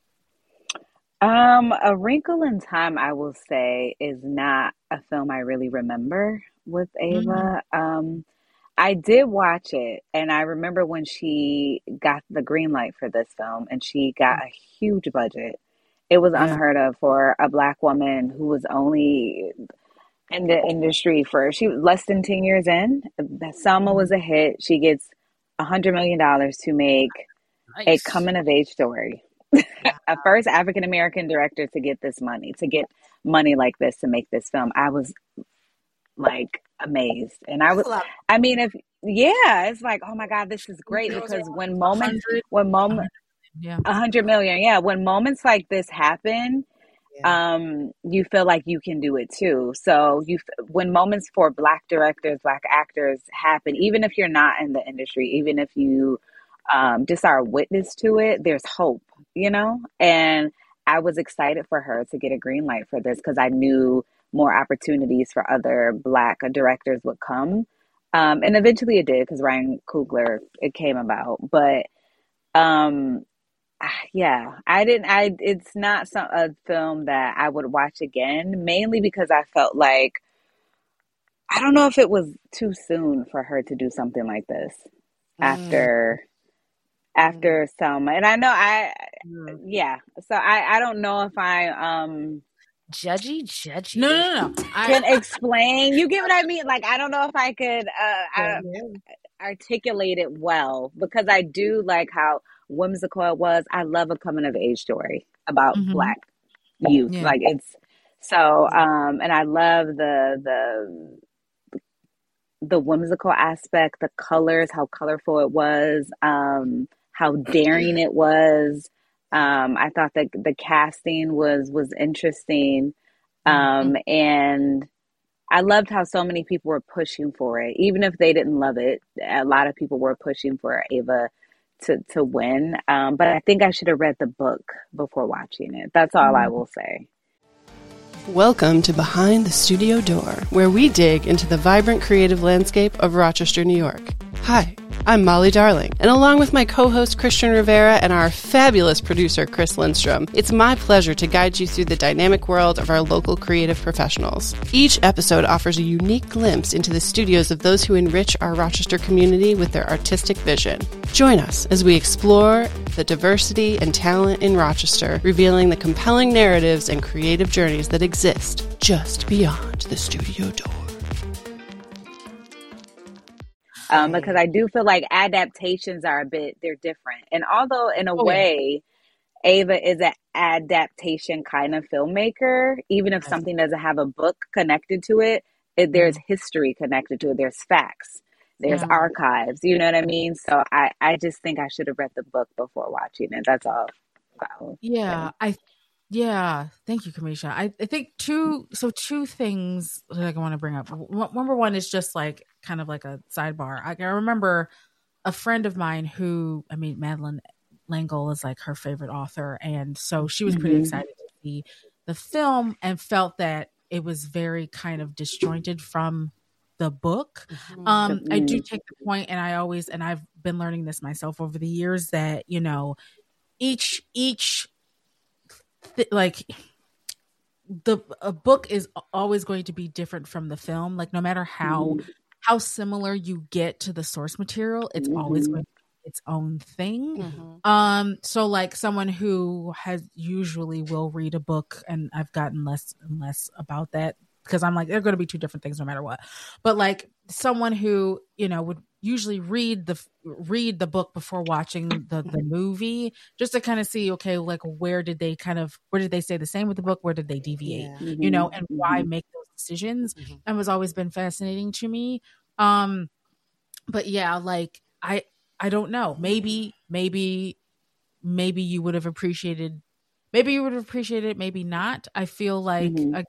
E: Um, A Wrinkle in Time, I will say, is not a film I really remember with Ava. Um, I did watch it, and I remember when she got the green light for this film, and she got a huge budget. It was
C: Yeah.
E: unheard of for a Black woman who was only in the industry for she was less than ten years in. Selma was a hit. She gets a hundred million dollars to make
F: Nice.
E: a coming of age story. A first African American director to get this money, to get money like this to make this film. I was like amazed. And I was,
D: That's a lot.
E: I mean, if, yeah, it's like, oh my God, this is great.
C: Girls
E: Because
C: are
E: when moments,
C: hundred-
E: when moment,
C: Yeah.
E: a hundred million, yeah, when moments like this happen,
D: Yeah.
E: um, you feel like you can do it too. So you, when moments for Black directors, Black actors happen, even if you're not in the industry, even if you um, just are a witness to it, there's hope, you know? And I was excited for her to get a green light for this because I knew more opportunities for other Black directors would come. Um, and eventually it did because Ryan Coogler, it came about. But um, yeah, I didn't, I, it's not some, a film that I would watch again, mainly because I felt like, I don't know if it was too soon for her to do something like this
D: Mm.
E: after after Selma. And I know I, yeah. So I, I don't know if I, um,
F: judgy, judgy.
C: No, no, no. no. I
E: can explain. You get what I mean? Like, I don't know if I could uh, I, articulate it well, because I do like how whimsical it was. I love a coming of age story about mm-hmm. Black youth. Yeah. Like it's so, um, and I love the the the whimsical aspect, the colors, how colorful it was, um, how daring it was. Um, I thought that the casting was was interesting, um, mm-hmm. and I loved how so many people were pushing for it, even if they didn't love it. A lot of people were pushing for Ava to to win, um, but I think I should have read the book before watching it. That's all mm-hmm. I will say.
H: Welcome to Behind the Studio Door, where we dig into the vibrant creative landscape of Rochester, New York. Hi, I'm Molly Darling, and along with my co-host Christian Rivera and our fabulous producer Chris Lindstrom, it's my pleasure to guide you through the dynamic world of our local creative professionals. Each episode offers a unique glimpse into the studios of those who enrich our Rochester community with their artistic vision. Join us as we explore the diversity and talent in Rochester, revealing the compelling narratives and creative journeys that exist just beyond the studio door.
E: Um, because I do feel like adaptations are a bit, they're different. And although in a oh, way, yeah. Ava is an adaptation kind of filmmaker, even if something doesn't have a book connected to it, it there's history connected to it. There's facts, there's yeah. archives, you know what I mean? So I, I just think I should have read the book before watching it. That's all. Wow.
C: Yeah, I Yeah, thank you, Kamisha. I, I think two, so two things that I want to bring up. Number one is just like kind of like a sidebar. I, I remember a friend of mine who, I mean, Madeline L'Engle is like her favorite author. And so she was pretty mm-hmm. excited to see the film and felt that it was very kind of disjointed from the book. Mm-hmm. Um, mm-hmm. I do take the point, and I always, and I've been learning this myself over the years, that, you know, each, each, th- like the a book is always going to be different from the film. Like no matter how, mm-hmm. how similar you get to the source material, it's mm-hmm. always going to be its own thing. Mm-hmm. Um, so like someone who has usually will read a book, and I've gotten less and less about that, because I'm like, they're going to be two different things no matter what. But like someone who, you know, would usually read the read the book before watching the the movie, just to kind of see, okay, like where did they kind of where did they stay the same with the book, where did they deviate, yeah. mm-hmm. you know, and why mm-hmm. make those decisions, mm-hmm. and was always been fascinating to me. Um, but yeah, like I I don't know, maybe maybe maybe you would have appreciated, maybe you would have appreciated it, maybe not. I feel like mm-hmm. again,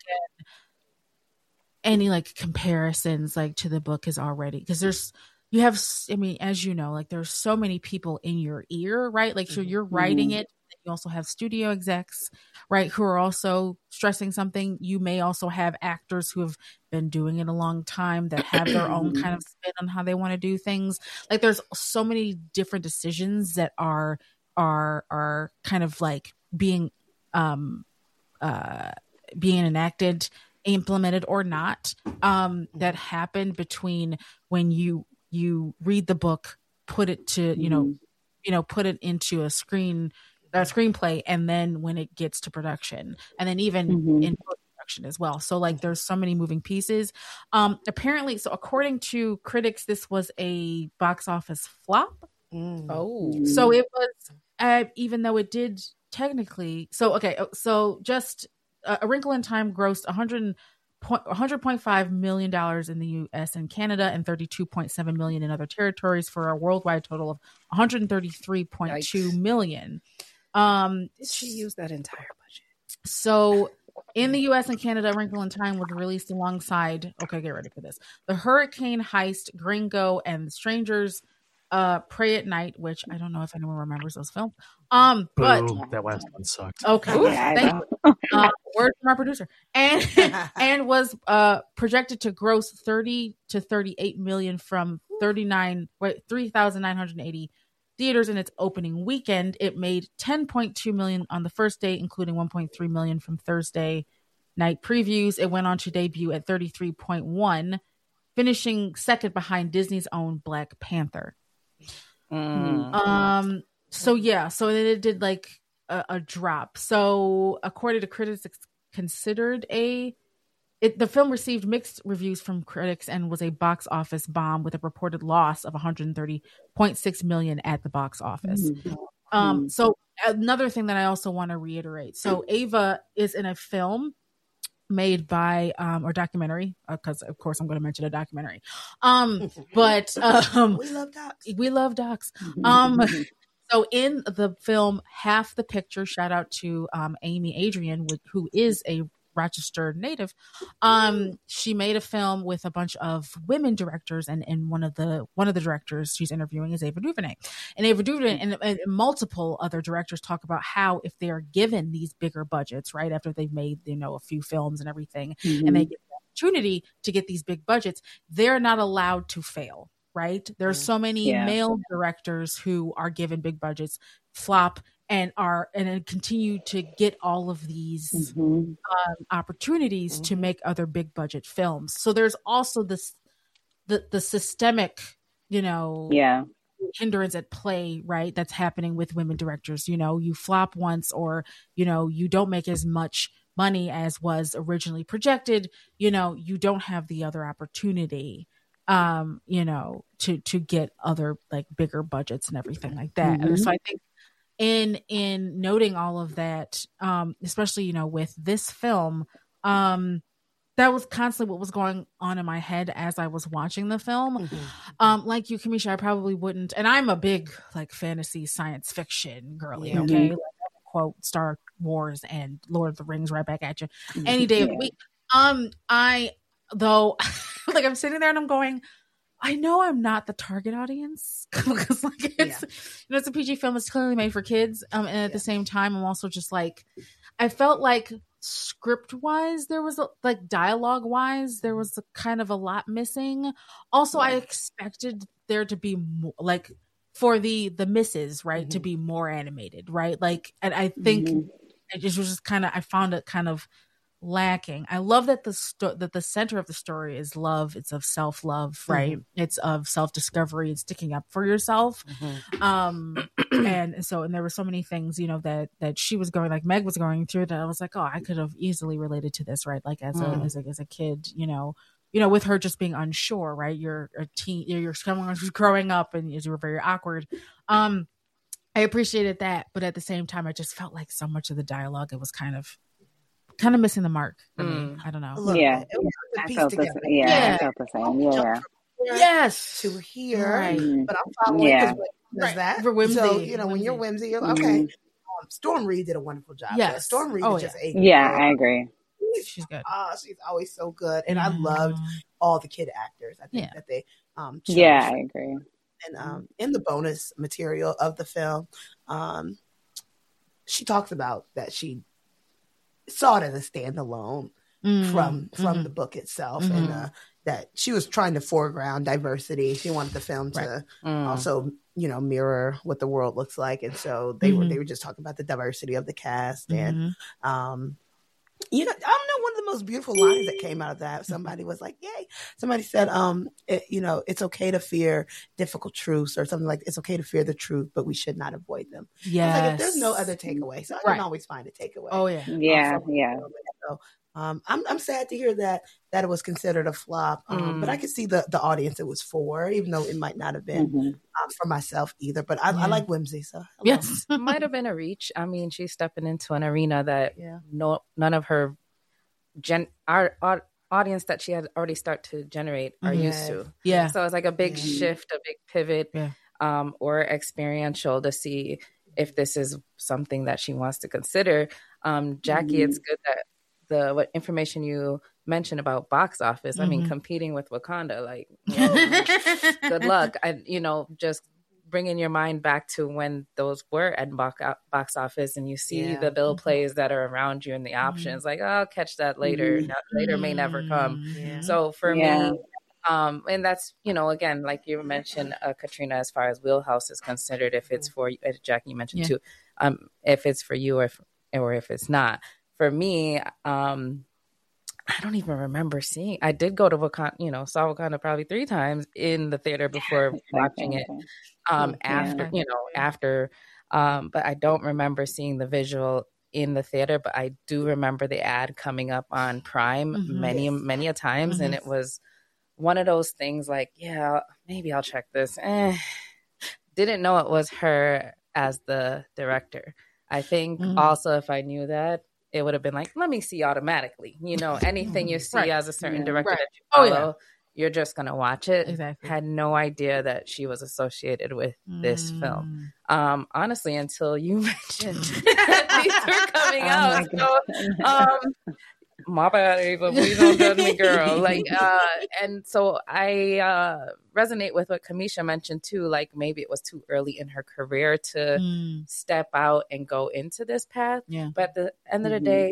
C: any like comparisons like to the book is already, because there's you have I mean, as you know, like there's so many people in your ear, right? Like so you're writing mm-hmm. it, you also have studio execs, right, who are also stressing something. You may also have actors who have been doing it a long time that have their own kind of spin on how they want to do things. Like there's so many different decisions that are are are kind of like being um uh being enacted, implemented or not, um, that happened between when you you read the book, put it to you know, mm-hmm. you know, put it into a screen a screenplay, and then when it gets to production, and then even mm-hmm. in post-production as well. So like there's so many moving pieces. Um, apparently, so according to critics, this was a box office flop.
D: Mm.
C: Oh, so it was uh, even though it did technically. So okay, so just. Uh, A Wrinkle in Time grossed one hundred point five million dollars in the U S and Canada, and thirty-two point seven million dollars in other territories, for a worldwide total of one hundred thirty-three point two million dollars. Um,
F: Did she use that entire budget?
C: So in the U S and Canada, A Wrinkle in Time was released alongside, okay, get ready for this, The Hurricane Heist, Gringo, and Strangers uh Pray at Night, which I don't know if anyone remembers those films. Um but
A: Boo, that last one sucked.
C: Okay. Ooh, thank you. Uh, word from our producer. And and was uh projected to gross thirty to thirty-eight million from thirty-nine wait, three thousand nine hundred eighty theaters in its opening weekend. It made ten point two million on the first day, including one point three million from Thursday night previews. It went on to debut at thirty-three point one, finishing second behind Disney's own Black Panther.
F: Mm.
C: Um, So yeah, so then it did like a, a drop. So according to critics, it's considered a it, the film received mixed reviews from critics and was a box office bomb with a reported loss of one hundred thirty point six million at the box office. Mm-hmm. Um, so another thing that I also want to reiterate. So Ava is in a film made by um or documentary, because uh, of course I'm going to mention a documentary. Um, but um,
D: we love docs.
C: We love docs. Um, so in the film Half the Picture, shout out to um Amy Adrian, who is a Rochester native. Um, she made a film with a bunch of women directors, and, and one of the one of the directors she's interviewing is Ava DuVernay. And Ava DuVernay and, and multiple other directors talk about how if they are given these bigger budgets, right, after they've made, you know, a few films and everything, mm-hmm. and they get the opportunity to get these big budgets, they're not allowed to fail. Right? There's so many yeah. male directors who are given big budgets, flop, and are and continue to get all of these mm-hmm. um, opportunities mm-hmm. to make other big budget films. So there's also this the the systemic, you know,
E: yeah.
C: hindrance at play, right? That's happening with women directors. You know, you flop once, or you know, you don't make as much money as was originally projected. You know, you don't have the other opportunity. Um, you know, to to get other like bigger budgets and everything like that. Mm-hmm. And so I think in in noting all of that, um, especially, you know, with this film, um, that was constantly what was going on in my head as I was watching the film. Mm-hmm. Um, like you, Kamisha, I probably wouldn't, and I'm a big like fantasy science fiction girly, mm-hmm. okay? Like, quote Star Wars and Lord of the Rings right back at you any day yeah. of the week. Um, I though like I'm sitting there and I'm going, I know I'm not the target audience because like it's yeah. you know, it's a P G film, it's clearly made for kids. Um, and at yeah. the same time, I'm also just like, I felt like script wise there was a, like dialogue wise there was a kind of a lot missing. Also, yeah. I expected there to be more, like for the the misses, right, mm-hmm. to be more animated, right? Like, and I think mm-hmm. it just was just kind of I found it kind of lacking. I love that the sto- that the center of the story is love. It's of self-love, right? Mm-hmm. It's of self-discovery and sticking up for yourself. Mm-hmm. Um, and so, and there were so many things, you know, that that she was going, like Meg was going through, that I was like, oh, I could have easily related to this, right? Like as mm. a as a as a kid, you know, you know, with her just being unsure, right? You're a teen, you're, you're growing up, and you were very awkward. Um, I appreciated that, but at the same time, I just felt like so much of the dialogue, it was kind of. kind of missing the mark for mm. me. I don't know.
E: Look, yeah. I felt the, yeah, yeah, I felt the same. Yeah.
D: Yes. To here. Right. But I'm following
E: yeah.
D: because right. that.
C: For whimsy.
D: So, you know, whimsy. When you're whimsy, you're okay. Mm-hmm. Um, Storm Reed did a wonderful job.
C: Yes.
D: Storm Reed
C: oh,
D: is just
C: yeah.
D: a
E: Yeah, I agree.
C: She's good.
D: Uh, she's always so good. And mm-hmm. I loved all the kid actors. I think
C: yeah.
D: that they um chose.
E: Yeah, I agree.
D: And um in the bonus material of the film, um she talks about that she saw it as a standalone mm-hmm. from from mm-hmm. the book itself, mm-hmm. and uh, that she was trying to foreground diversity. She wanted the film to right. mm. also, you know, mirror what the world looks like, and so they mm-hmm. were they were just talking about the diversity of the cast, mm-hmm. and um, you know, I don't know, one of the most beautiful lines that came out of that. Somebody was like, "Yay!" Somebody said, "Um, it, you know, it's okay to fear difficult truths," or something like, "It's okay to fear the truth, but we should not avoid them."
C: Yeah,
D: like, if there's no other takeaway, so I
C: right.
D: can always find a takeaway.
C: Oh yeah,
E: yeah,
D: um,
E: yeah.
D: So, um, I'm I'm sad to hear that that it was considered a flop, um, mm. but I could see the the audience it was for, even though it might not have been mm-hmm. um, for myself either. But I, yeah. I like whimsy, so
C: yes,
F: it might have been a reach. I mean, she's stepping into an arena that
D: yeah.
F: no none of her gen our, our audience that she had already start to generate are
C: mm-hmm.
F: used to.
C: Yeah,
F: so it's like a big mm-hmm. shift, a big pivot,
C: yeah.
F: um, or experiential to see if this is something that she wants to consider. Um, Jackie, mm-hmm. it's good that the what information you mentioned about box office. Mm-hmm. I mean, competing with Wakanda, like, you know, good luck. I, you know, just bringing your mind back to when those were at box box office, and you see yeah. the bill plays that are around you and the options. Mm-hmm. Like, oh, I'll catch that later. Mm-hmm. Now, later may never come.
C: Yeah.
F: So for
E: yeah.
F: me. Um, and that's, you know, again, like you mentioned, uh, Katrina, as far as wheelhouse is considered, if it's for, as Jackie mentioned
C: yeah.
F: too, um, if it's for you or if, or if it's not. For me, um, I don't even remember seeing, I did go to Wakanda, you know, saw Wakanda probably three times in the theater before watching it. Um,
E: yeah.
F: after, you know, after Um, but I don't remember seeing the visual in the theater, but I do remember the ad coming up on Prime mm-hmm. many, yes. many a times. Mm-hmm. And it was one of those things like, yeah, maybe I'll check this. Eh. Didn't know it was her as the director. I think mm-hmm. also if I knew that, it would have been like, let me see automatically. You know, anything you see right. as a certain yeah. director right. that you follow, oh, yeah. you're just going to watch it. Exactly. Had no idea that she was associated with mm. this film. Um, honestly, until you mentioned these were coming oh out. So, um, my bad, Ava. Please don't judge me, girl. Like, uh, and so I uh, resonate with what Kamisha mentioned too. Like, maybe it was too early in her career to mm. step out and go into this path. Yeah. But at the end of the day,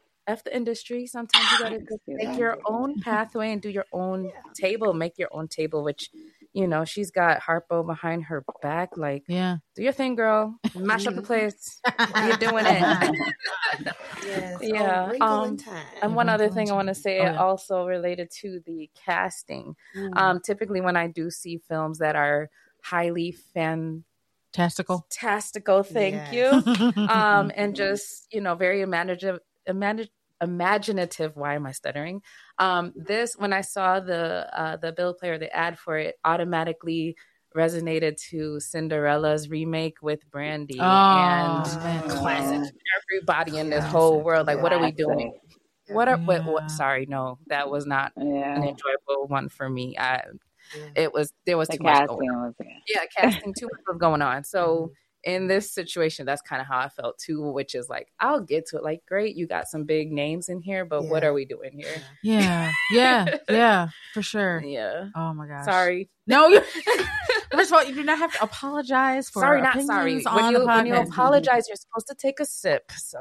F: F the industry. Sometimes you gotta make your own pathway and do your own yeah. table. Make your own table, which, you know, she's got Harpo behind her back. Like, yeah, do your thing, girl. Mash up the place. You're doing it. yes. Yeah. Oh, um, time. And one other thing I want to say, oh, yeah. also related to the casting. Mm. Um, typically, when I do see films that are highly fan.
C: Tastical.
F: Tastical, thank yes. you. um, and just, you know, very imaginative. Imagine. imaginative why am I stuttering um this when I saw the uh the bill player, the ad for it automatically resonated to Cinderella's remake with Brandy. Oh, and man. Classic. Everybody in this classic. Whole world, like, what are we doing? What are yeah. what, what sorry no that was not yeah. an enjoyable one for me. I yeah. it was there was the too much going on. Was, yeah. yeah casting too much was going on, so mm-hmm. in this situation, that's kind of how I felt too, which is like, I'll get to it. Like, great, you got some big names in here, but yeah. what are we doing here?
C: Yeah, yeah, yeah, for sure.
F: Yeah.
C: Oh my gosh.
F: Sorry.
C: No, you first of all, you do not have to apologize for
F: sorry, not sorry. When you, when you apologize, you're supposed to take a sip. So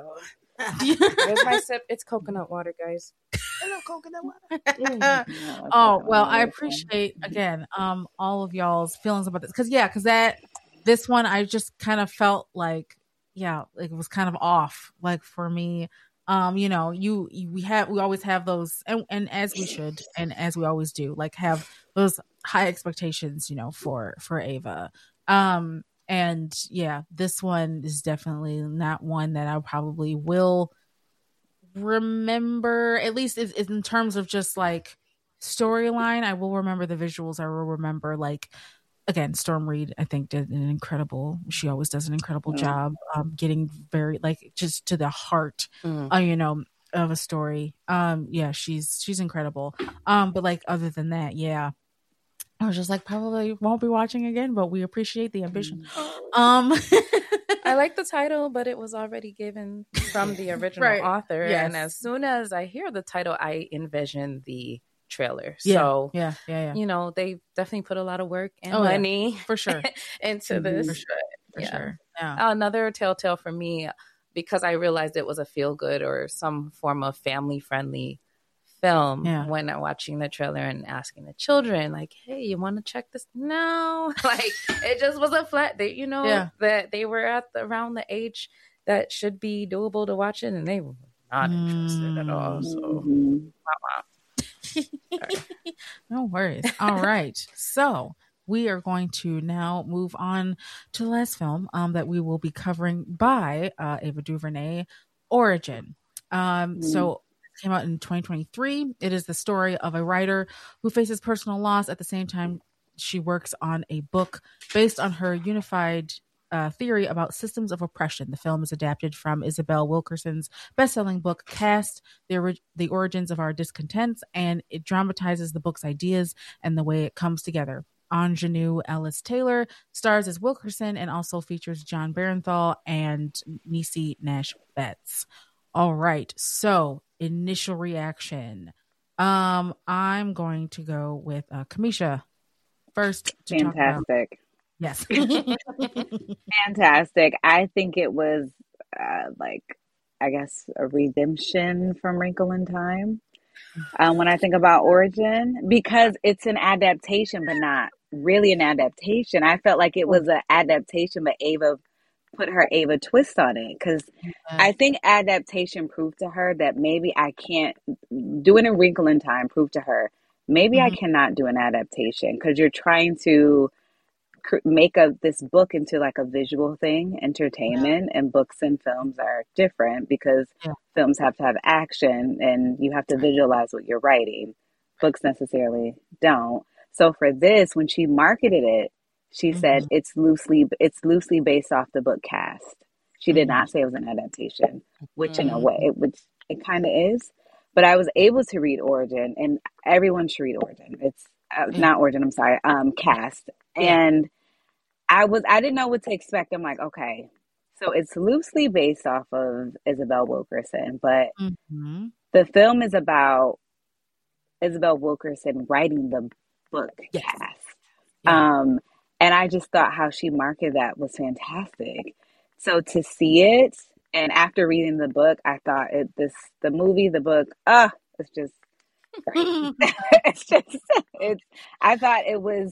F: here's my sip. It's coconut water, guys.
D: Hello, coconut water.
C: Mm. Oh well, I appreciate again um all of y'all's feelings about this because yeah, because that. This one, I just kind of felt like, yeah, like it was kind of off. Like for me, um, you know, you, you we have we always have those, and, and as we should, and as we always do, like have those high expectations, you know, for for Ava. Um, and yeah, this one is definitely not one that I probably will remember. At least in, in terms of just like storyline, I will remember the visuals. I will remember like. Again, Storm Reid, I think, did an incredible, she always does an incredible mm. job um, getting very, like, just to the heart, mm. uh, you know, of a story. Um, yeah, she's she's incredible. Um, but, like, other than that, yeah, I was just like, probably won't be watching again, but we appreciate the ambition. Mm. Um,
F: I like the title, but it was already given from the original right. author. Yes. And as soon as I hear the title, I envision the trailer. Yeah, so yeah, yeah, yeah. You know, they definitely put a lot of work and oh, money
C: yeah. for sure
F: into mm-hmm. this.
C: For sure. For
F: yeah.
C: sure. Yeah.
F: Another telltale for me, because I realized it was a feel good or some form of family friendly film yeah. when I'm watching the trailer and asking the children, like, hey, you want to check this? No. Like, it just was a flat they you know, yeah. that they were at the, around the age that should be doable to watch it, and they were not mm. interested at all. So mm-hmm.
C: No worries. All right. So we are going to now move on to the last film um, that we will be covering by uh, Ava DuVernay, Origin. Um, mm. So it came out in twenty twenty-three. It is the story of a writer who faces personal loss at the same time she works on a book based on her unified Uh, theory about systems of oppression. The film is adapted from Isabel Wilkerson's best-selling book Caste, the, Ori- the Origins of Our Discontents, and it dramatizes the book's ideas and the way it comes together. Ingenue Ellis Taylor stars as Wilkerson and also features John Barenthal and Niecy Nash Betts. All right, so initial reaction. Um, I'm going to go with uh, Kamisha first. To
E: Fantastic.
C: Talk about- Yes.
E: Fantastic. I think it was uh, like, I guess, a redemption from Wrinkle in Time. Um, when I think about Origin, because it's an adaptation, but not really an adaptation. I felt like it was an adaptation, but Ava put her Ava twist on it. Because yeah. I think adaptation proved to her that maybe I can't, doing a Wrinkle in Time proved to her, maybe mm-hmm. I cannot do an adaptation because you're trying to cr- make a this book into like a visual thing, entertainment, yeah. and books and films are different because yeah. films have to have action and you have to visualize what you're writing. Books necessarily don't. So for this, when she marketed it, she mm-hmm. said it's loosely it's loosely based off the book Cast. She did mm-hmm. not say it was an adaptation, which mm-hmm. in a way, it, which it kind of is. But I was able to read Origin, and everyone should read Origin. It's uh, yeah. not Origin, I'm sorry, um, Cast. Yeah. And I was I didn't know what to expect. I'm like, okay, so it's loosely based off of Isabel Wilkerson, but mm-hmm. the film is about Isabel Wilkerson writing the book yes. Cast. Yeah. Um, and I just thought how she marketed that was fantastic. So to see it, and after reading the book, I thought it this the movie, the book, ah, uh, it's just great. it's just it's. I thought it was.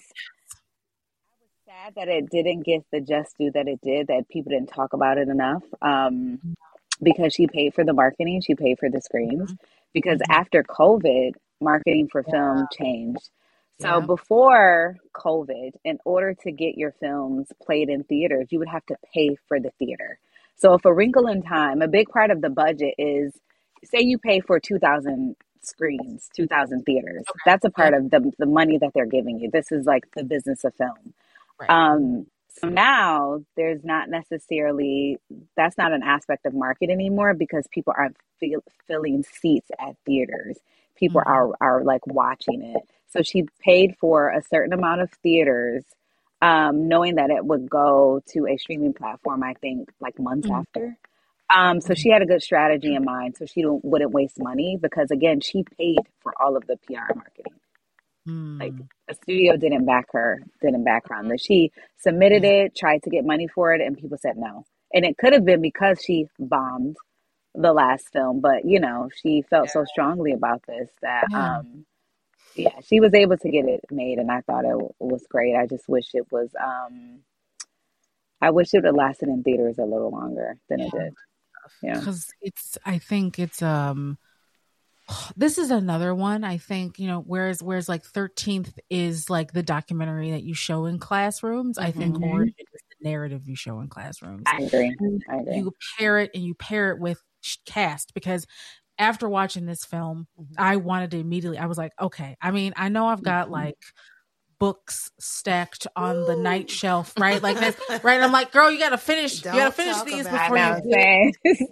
E: I was sad that it didn't get the just due that it did. That people didn't talk about it enough. Um, because she paid for the marketing, she paid for the screens. Mm-hmm. Because mm-hmm. after COVID, marketing for film yeah. changed. So yeah. before COVID, in order to get your films played in theaters, you would have to pay for the theater. So if A Wrinkle in Time, a big part of the budget is, say you pay for two thousand screens, two thousand theaters. Okay. That's a part yeah. of the, the money that they're giving you. This is like the business of film. Right. Um, so now there's not necessarily, that's not an aspect of market anymore because people aren't fill, filling seats at theaters. People mm-hmm. are, are like watching it. So she paid for a certain amount of theaters, um, knowing that it would go to a streaming platform, I think, like months mm-hmm. after. Um, so mm-hmm. she had a good strategy in mind. So she don't, wouldn't waste money because, again, she paid for all of the P R marketing. Mm. Like, a studio didn't back her, didn't back her on this. She submitted mm-hmm. it, tried to get money for it, and people said no. And it could have been because she bombed the last film. But, you know, she felt yeah. so strongly about this that... Yeah. Um, Yeah, she was able to get it made, and I thought it w- was great. I just wish it was, um, I wish it would have lasted in theaters a little longer than yeah. it did. Yeah,
C: because it's, I think it's, um, this is another one. I think you know, whereas whereas like thirteenth is like the documentary that you show in classrooms. Mm-hmm. I think Origin is the narrative you show in classrooms.
E: I agree. I agree.
C: You pair it and you pair it with Cast because. After watching this film, mm-hmm. I wanted to immediately, I was like, okay, I mean, I know I've got mm-hmm. like books stacked on Ooh. the night shelf, right? Like this, right? And I'm like, girl, you got to finish, Don't you got to finish these before you
E: say.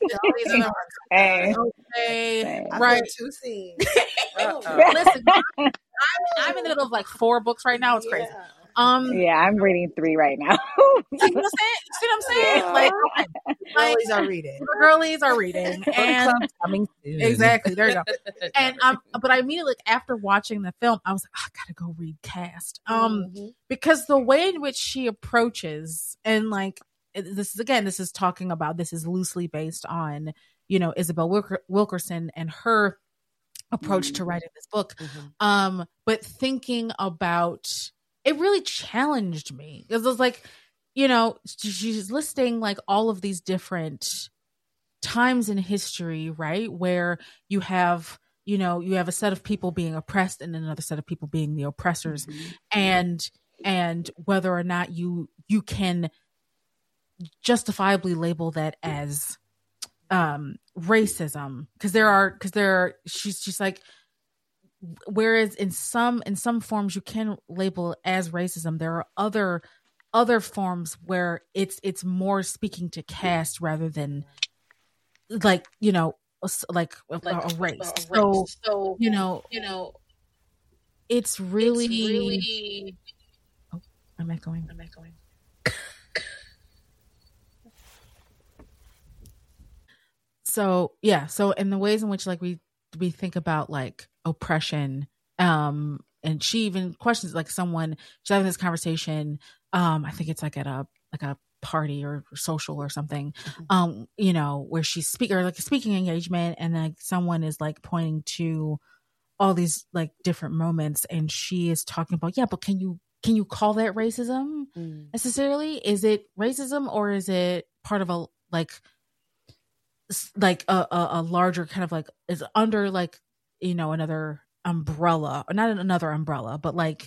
C: Hey, okay,
D: I've
C: right.
D: two scenes.
C: Listen, I'm, I'm in the middle of like four books right now. It's crazy.
D: Yeah.
C: Um,
E: yeah, I'm reading three right now.
C: See what I'm saying? See what I'm saying?
D: Yeah.
C: Like,
D: girlies
C: like,
D: are reading.
C: Girlies are reading, and
F: coming soon.
C: Exactly. There you go. And um, but I immediately after watching the film, I was like, oh, I gotta go read Cast, um, mm-hmm. because the way in which she approaches, and like this is again, this is talking about this is loosely based on you know Isabel Wilker- Wilkerson and her approach mm-hmm. to writing this book, mm-hmm. um, but thinking about. It really challenged me because it was like, you know, she's listing like all of these different times in history, right? Where you have, you know, you have a set of people being oppressed and another set of people being the oppressors, mm-hmm. and and whether or not you you can justifiably label that as um, racism because there are because there are she's just like. Whereas in some in some forms you can label it as racism, there are other other forms where it's it's more speaking to caste rather than like you know like, like a, a race. A race. So, so you know you know it's really. It's really... Oh, am I going? Am I going? So yeah, so in the ways in which like we we think about like oppression, um, and she even questions like someone she's having this conversation. Um, I think it's like at a like a party or, or social or something. Mm-hmm. Um, you know, where she's speaking or like a speaking engagement, and like someone is like pointing to all these like different moments, and she is talking about yeah, but can you can you call that racism mm. necessarily? Is it racism or is it part of a like like a, a, a larger kind of like is under like you know another umbrella or not another umbrella but like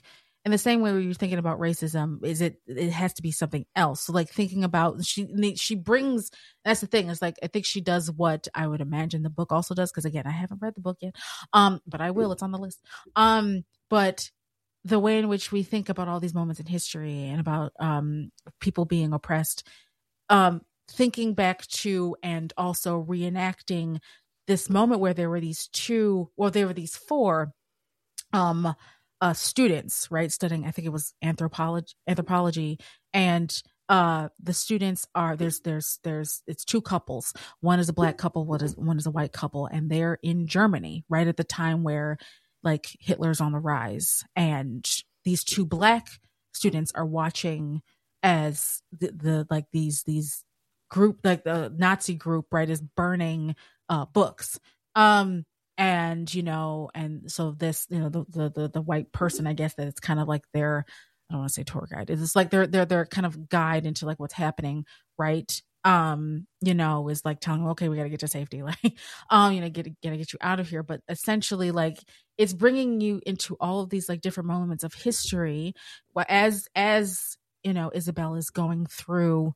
C: in the same way where you're thinking about racism, is it, it has to be something else. So like thinking about, she, she brings, that's the thing. It's like, I think she does what I would imagine the book also does. Cause again, I haven't read the book yet. Um, but I will, it's on the list. Um, but the way in which we think about all these moments in history and about, um, people being oppressed, um, thinking back to, and also reenacting this moment where there were these two, well, there were these four, um, uh, students, right, studying, I think it was anthropology, anthropology, and uh, the students are there's there's there's it's two couples. One is a black couple, one is one is a white couple, and they're in Germany, right at the time where like Hitler's on the rise, and these two black students are watching as the, the like these these group like the Nazi group, right, is burning uh, books. Um, And, you know, and so this, you know, the, the, the, the white person, I guess that it's kind of like their, I don't want to say tour guide. It's like their, their, their kind of guide into like what's happening. Right. Um, you know, is like telling them, okay, we got to get to safety. Like, um, you know, get, gotta get you out of here. But essentially like it's bringing you into all of these like different moments of history as, as, you know, Isabel is going through,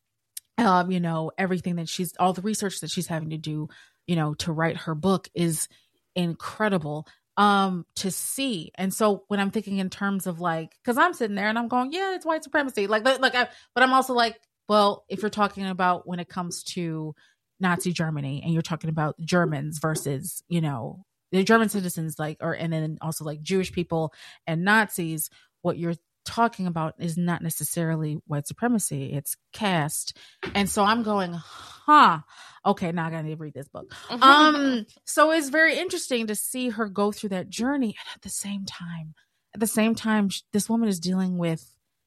C: um, you know, everything that she's, all the research that she's having to do, you know, to write her book is incredible um to see. And so when I'm thinking in terms of like, because I'm sitting there and I'm going, yeah, it's white supremacy, like like I, but I'm also like, well, if you're talking about when it comes to Nazi Germany and you're talking about Germans versus, you know, the German citizens, like, or and then also like Jewish people and Nazis, what you're talking about is not necessarily white supremacy, it's caste. And so I'm going, huh, okay, now I gotta read this book. Um so it's very interesting to see her go through that journey, and at the same time at the same time this woman is dealing with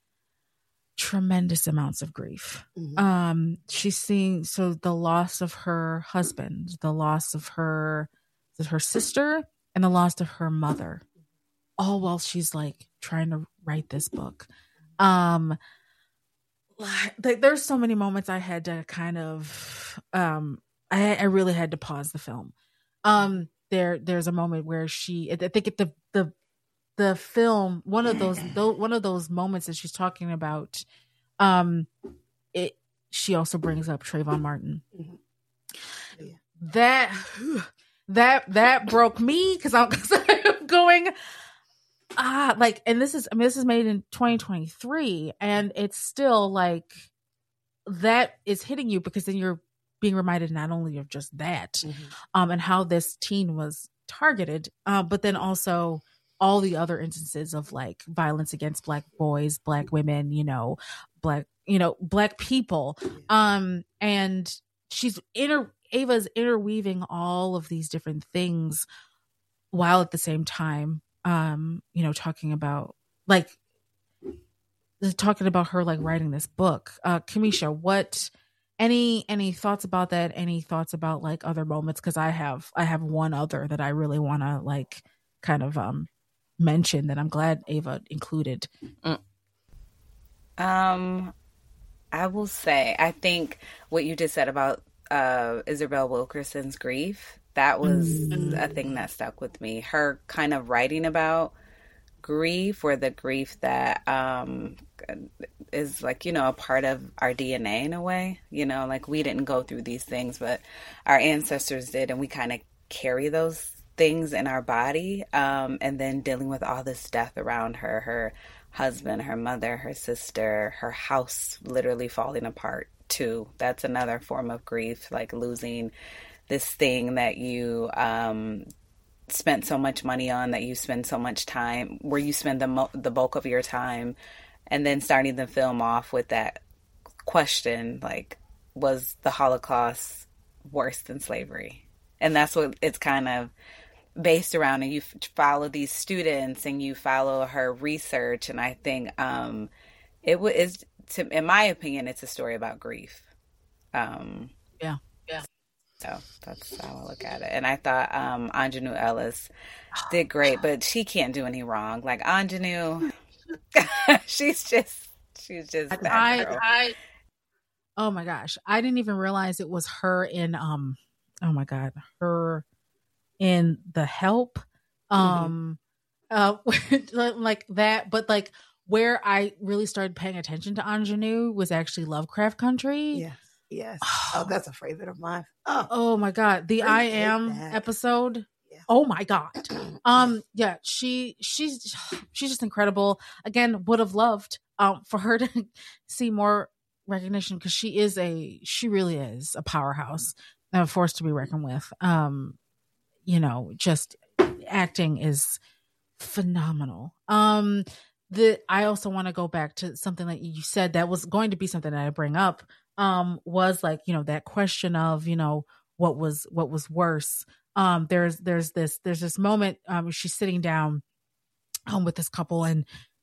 C: tremendous amounts of grief. Mm-hmm. Um she's seeing so the loss of her husband, the loss of her her sister, and the loss of her mother, all while she's like trying to write this book. Um, like, there's so many moments I had to kind of, um, I, I really had to pause the film. Um, there, there's a moment where she, I think at the, the, the film, one of those, those, one of those moments that she's talking about, um, it, she also brings up Trayvon Martin. Mm-hmm. Yeah. That, that, that broke me because I'm, I'm going, ah, like, and this is, I mean, this is made in twenty twenty-three, and it's still like that is hitting you because then you're being reminded not only of just that, mm-hmm. um, and how this teen was targeted, uh, but then also all the other instances of like violence against Black boys, Black women, you know, Black, you know, Black people, um, and she's inter Ava's interweaving all of these different things while at the same time, um, you know, talking about like talking about her like writing this book. Uh, Kamisha, what any any thoughts about that? Any thoughts about like other moments? Because I have I have one other that I really want to like kind of um mention that I'm glad Ava included.
E: Mm. Um, I will say I think what you just said about uh, Isabel Wilkerson's grief, that was mm-hmm. a thing that stuck with me. Her kind of writing about grief, or the grief that um, is like, you know, a part of our D N A in a way. You know, like we didn't go through these things, but our ancestors did, and we kind of carry those things in our body. Um, and then dealing with all this death around her, her husband, her mother, her sister, her house literally falling apart too. That's another form of grief, like losing this thing that you um, spent so much money on, that you spend so much time, where you spend the mo- the bulk of your time, and then starting the film off with that question, like, was the Holocaust worse than slavery? And that's what it's kind of based around. And you f- follow these students and you follow her research, and I think um, it w- is, to, in my opinion, it's a story about grief. Um,
C: yeah, yeah.
E: So that's how I look at it. And I thought um, Aunjanue Ellis did great, but she can't do any wrong. Like Aunjanue, she's just, she's just that
C: I,
E: girl.
C: I, oh my gosh, I didn't even realize it was her in, um, oh my God, her in The Help. Um, uh, like that. But like where I really started paying attention to ingenue was actually Lovecraft Country.
D: Yes, yes. Oh, that's a favorite of mine. Oh,
C: oh my God, the I Am that. episode. Yeah. Oh my God. Um, yeah, she she's she's just incredible. Again, would have loved um for her to see more recognition because she is a she really is a powerhouse, a force to be reckoned with. Um, you know, just acting is phenomenal. Um, the I also want to go back to something that you said that was going to be something that I bring up. Um, was like, you know, that question of, you know, what was what was worse. Um, there's there's this there's this moment. Um, she's sitting down, um, with this couple, and,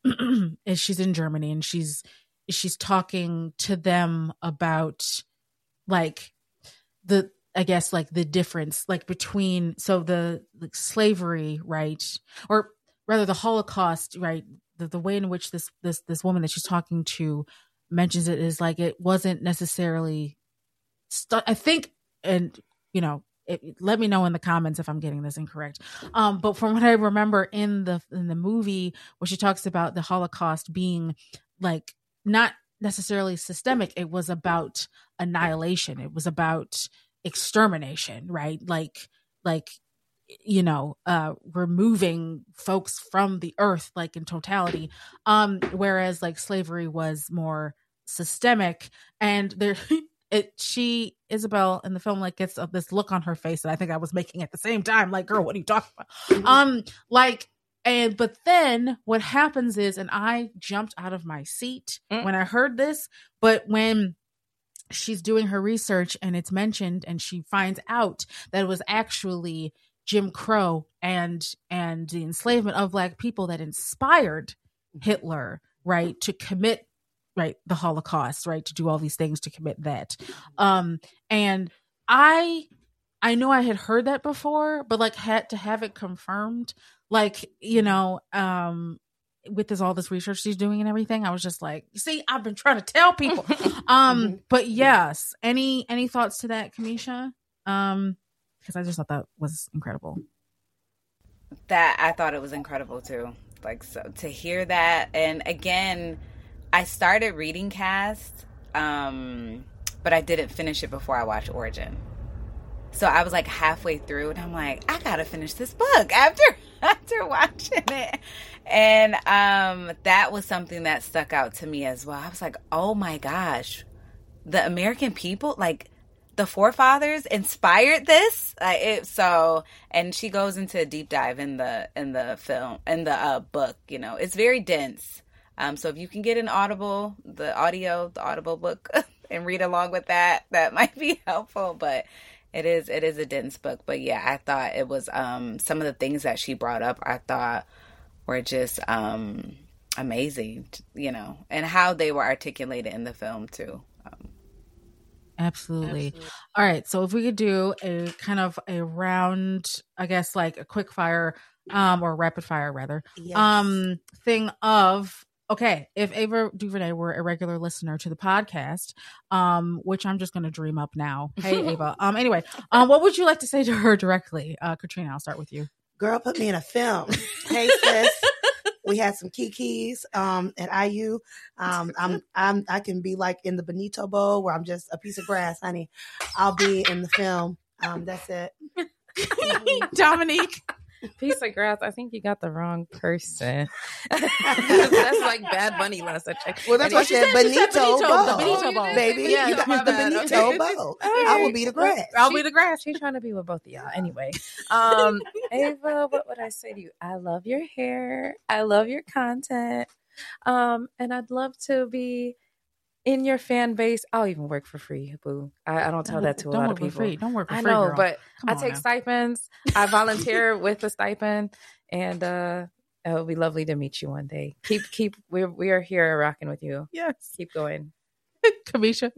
C: and she's in Germany, and she's she's talking to them about like the I guess like the difference like between so the like slavery, right, or rather the Holocaust, right. The the way in which this this this woman that she's talking to mentions it is like it wasn't necessarily. Stu- I think, and you know. It, let me know in the comments if I'm getting this incorrect. Um, but from what I remember in the in the movie, where she talks about the Holocaust being like not necessarily systemic, it was about annihilation. It was about extermination, right? Like, like you know, uh, removing folks from the earth, like in totality. Um, whereas like slavery was more systemic, and there. It she Isabel in the film like gets uh, this look on her face that I think I was making at the same time, like, girl, what are you talking about? Mm-hmm. Um, like, and but then what happens is, and I jumped out of my seat mm. when I heard this, but when she's doing her research and it's mentioned, and she finds out that it was actually Jim Crow and and the enslavement of Black people that inspired Hitler, right, to commit. Right, the Holocaust, right, to do all these things to commit that, um, and I, I know I had heard that before, but like had to have it confirmed, like you know, um, with this all this research she's doing and everything. I was just like, see, I've been trying to tell people, um, but yes, any any thoughts to that, Kamisha? Um, because I just thought that was incredible.
E: That I thought it was incredible too, like so to hear that, and again. I started reading Cast, um, but I didn't finish it before I watched Origin. So I was like halfway through, and I'm like, I gotta finish this book after after watching it. And um, that was something that stuck out to me as well. I was like, oh my gosh, the American people, like the forefathers, inspired this. Uh, it, so, and she goes into a deep dive in the in the film in the uh, book. You know, it's very dense. Um, so if you can get an Audible, the audio, the Audible book, and read along with that, that might be helpful. But it is, it is a dense book. But yeah, I thought it was, um, some of the things that she brought up, I thought were just, um, amazing, you know, and how they were articulated in the film too. Um,
C: Absolutely. Absolutely. All right. So if we could do a kind of a round, I guess like a quick fire, um, or rapid fire rather, yes. um, thing of, okay, if Ava DuVernay were a regular listener to the podcast, um, which I'm just going to dream up now. Hey, Ava. Um, anyway, um, what would you like to say to her directly? Uh, Katrina, I'll start with you.
D: Girl, put me in a film. Hey, sis. We had some kikis um, at I U. Um, I'm, I'm, I can be like in the Benito Bowl where I'm just a piece of grass, honey. I'll be in the film. Um, that's it.
C: Dominique.
F: Piece of grass. I think you got the wrong person. That's like Bad Bunny last I checked.
D: Well, that's what she said. Benito,
C: Benito
D: Bowl,
C: the Benito Bowl,
D: baby.
C: Yeah,
D: you got the
C: bad.
D: Benito
C: Okay.
D: Bowl. I will be the grass.
C: I'll be the grass.
F: She's trying to be with both of y'all. Anyway, um, Ava, what would I say to you? I love your hair. I love your content. Um, and I'd love to be in your fan base. I'll even work for free, boo. I, I don't tell that to a
C: don't
F: lot
C: work
F: of people.
C: For free. Don't work for
F: I
C: free,
F: know,
C: girl.
F: but
C: Come
F: I
C: on
F: take
C: now.
F: stipends. I volunteer with a stipend, and uh, it would be lovely to meet you one day. Keep, keep. We're we are here rocking with you.
C: Yes,
F: keep going,
C: Kamisha.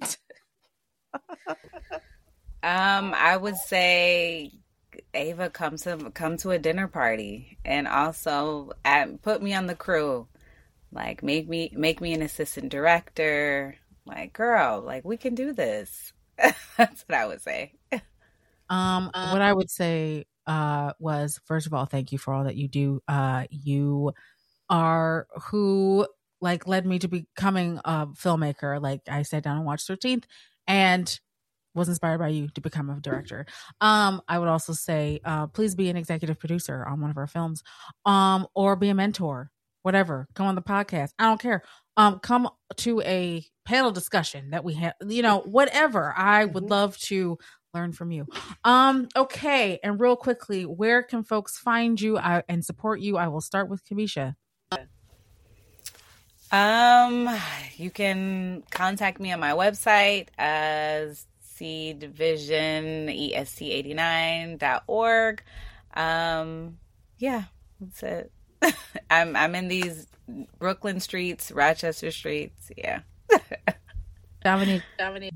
E: um, I would say, Ava, come to come to a dinner party, and also add, put me on the crew. Like, make me make me an assistant director. Like, girl, like, we can do this. That's what I would say.
C: Um, what I would say, uh, was, first of all, thank you for all that you do. Uh, you are who like led me to becoming a filmmaker. Like I sat down and watched thirteenth and was inspired by you to become a director. Um, I would also say, uh, please be an executive producer on one of our films, um, or be a mentor, whatever. Come on the podcast. I don't care. Um, come to a panel discussion that we have, you know, whatever. I would mm-hmm. love to learn from you. Um, okay. And real quickly, where can folks find you uh, and support you? I will start with Kamisha.
E: Um, you can contact me on my website as Seed Vision E S T eighty-nine dot org. Um, yeah, that's it. I'm I'm in these Brooklyn streets, Rochester streets. Yeah.
C: Dominique, Dominique.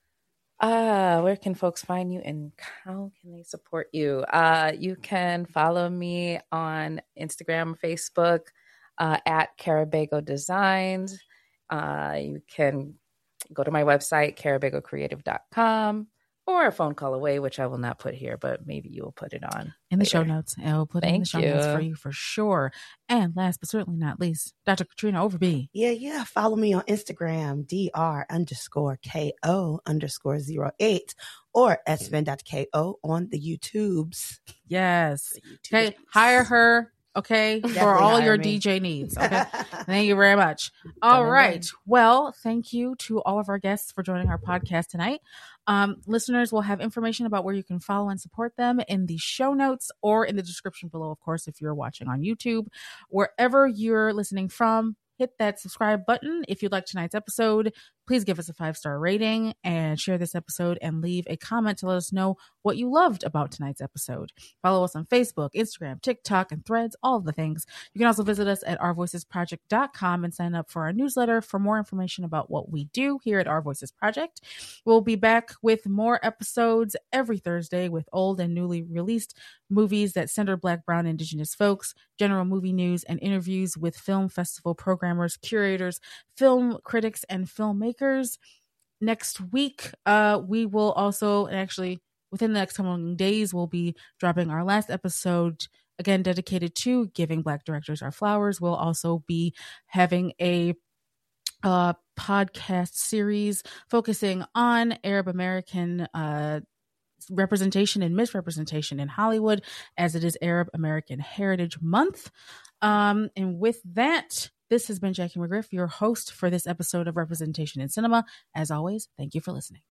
F: Uh, where can folks find you and how can they support you? Uh, you can follow me on Instagram, Facebook, uh, at Carabago Designs. Uh, you can go to my website, carabago creative dot com, or a phone call away, which I will not put here, but maybe you will put it on
C: in the
F: later.
C: show notes. And we'll put it in the show
F: you.
C: notes for you for sure. And last but certainly not least, Doctor Katrina Overby.
D: Yeah, yeah. Follow me on Instagram, dr underscore ko underscore zero eight or sven.ko on the YouTubes.
C: Yes.
D: The YouTubes.
C: Okay. Hire her. Okay,
D: Definitely
C: for all your
D: me.
C: D J needs. Okay, thank you very much. All right. Well, thank you to all of our guests for joining our podcast tonight. Um, listeners will have information about where you can follow and support them in the show notes or in the description below, of course, if you're watching on YouTube. Wherever you're listening from, hit that subscribe button. If you like tonight's episode, please give us a five-star rating and share this episode and leave a comment to let us know what you loved about tonight's episode. Follow us on Facebook, Instagram, TikTok, and Threads, all of the things. You can also visit us at our voices project dot com and sign up for our newsletter for more information about what we do here at Our Voices Project. We'll be back with more episodes every Thursday with old and newly released movies that center Black, Brown, Indigenous folks, general movie news, and interviews with film festival programmers, curators, film critics, and filmmakers. Next week, uh, we will also, and actually within the next coming days, we'll be dropping our last episode, again, dedicated to giving Black directors our flowers. We'll also be having a uh, podcast series focusing on Arab American uh representation and misrepresentation in Hollywood, as it is Arab American Heritage Month. Um, and with that, this has been Jackie McGriff, your host for this episode of Representation in Cinema. As always, thank you for listening.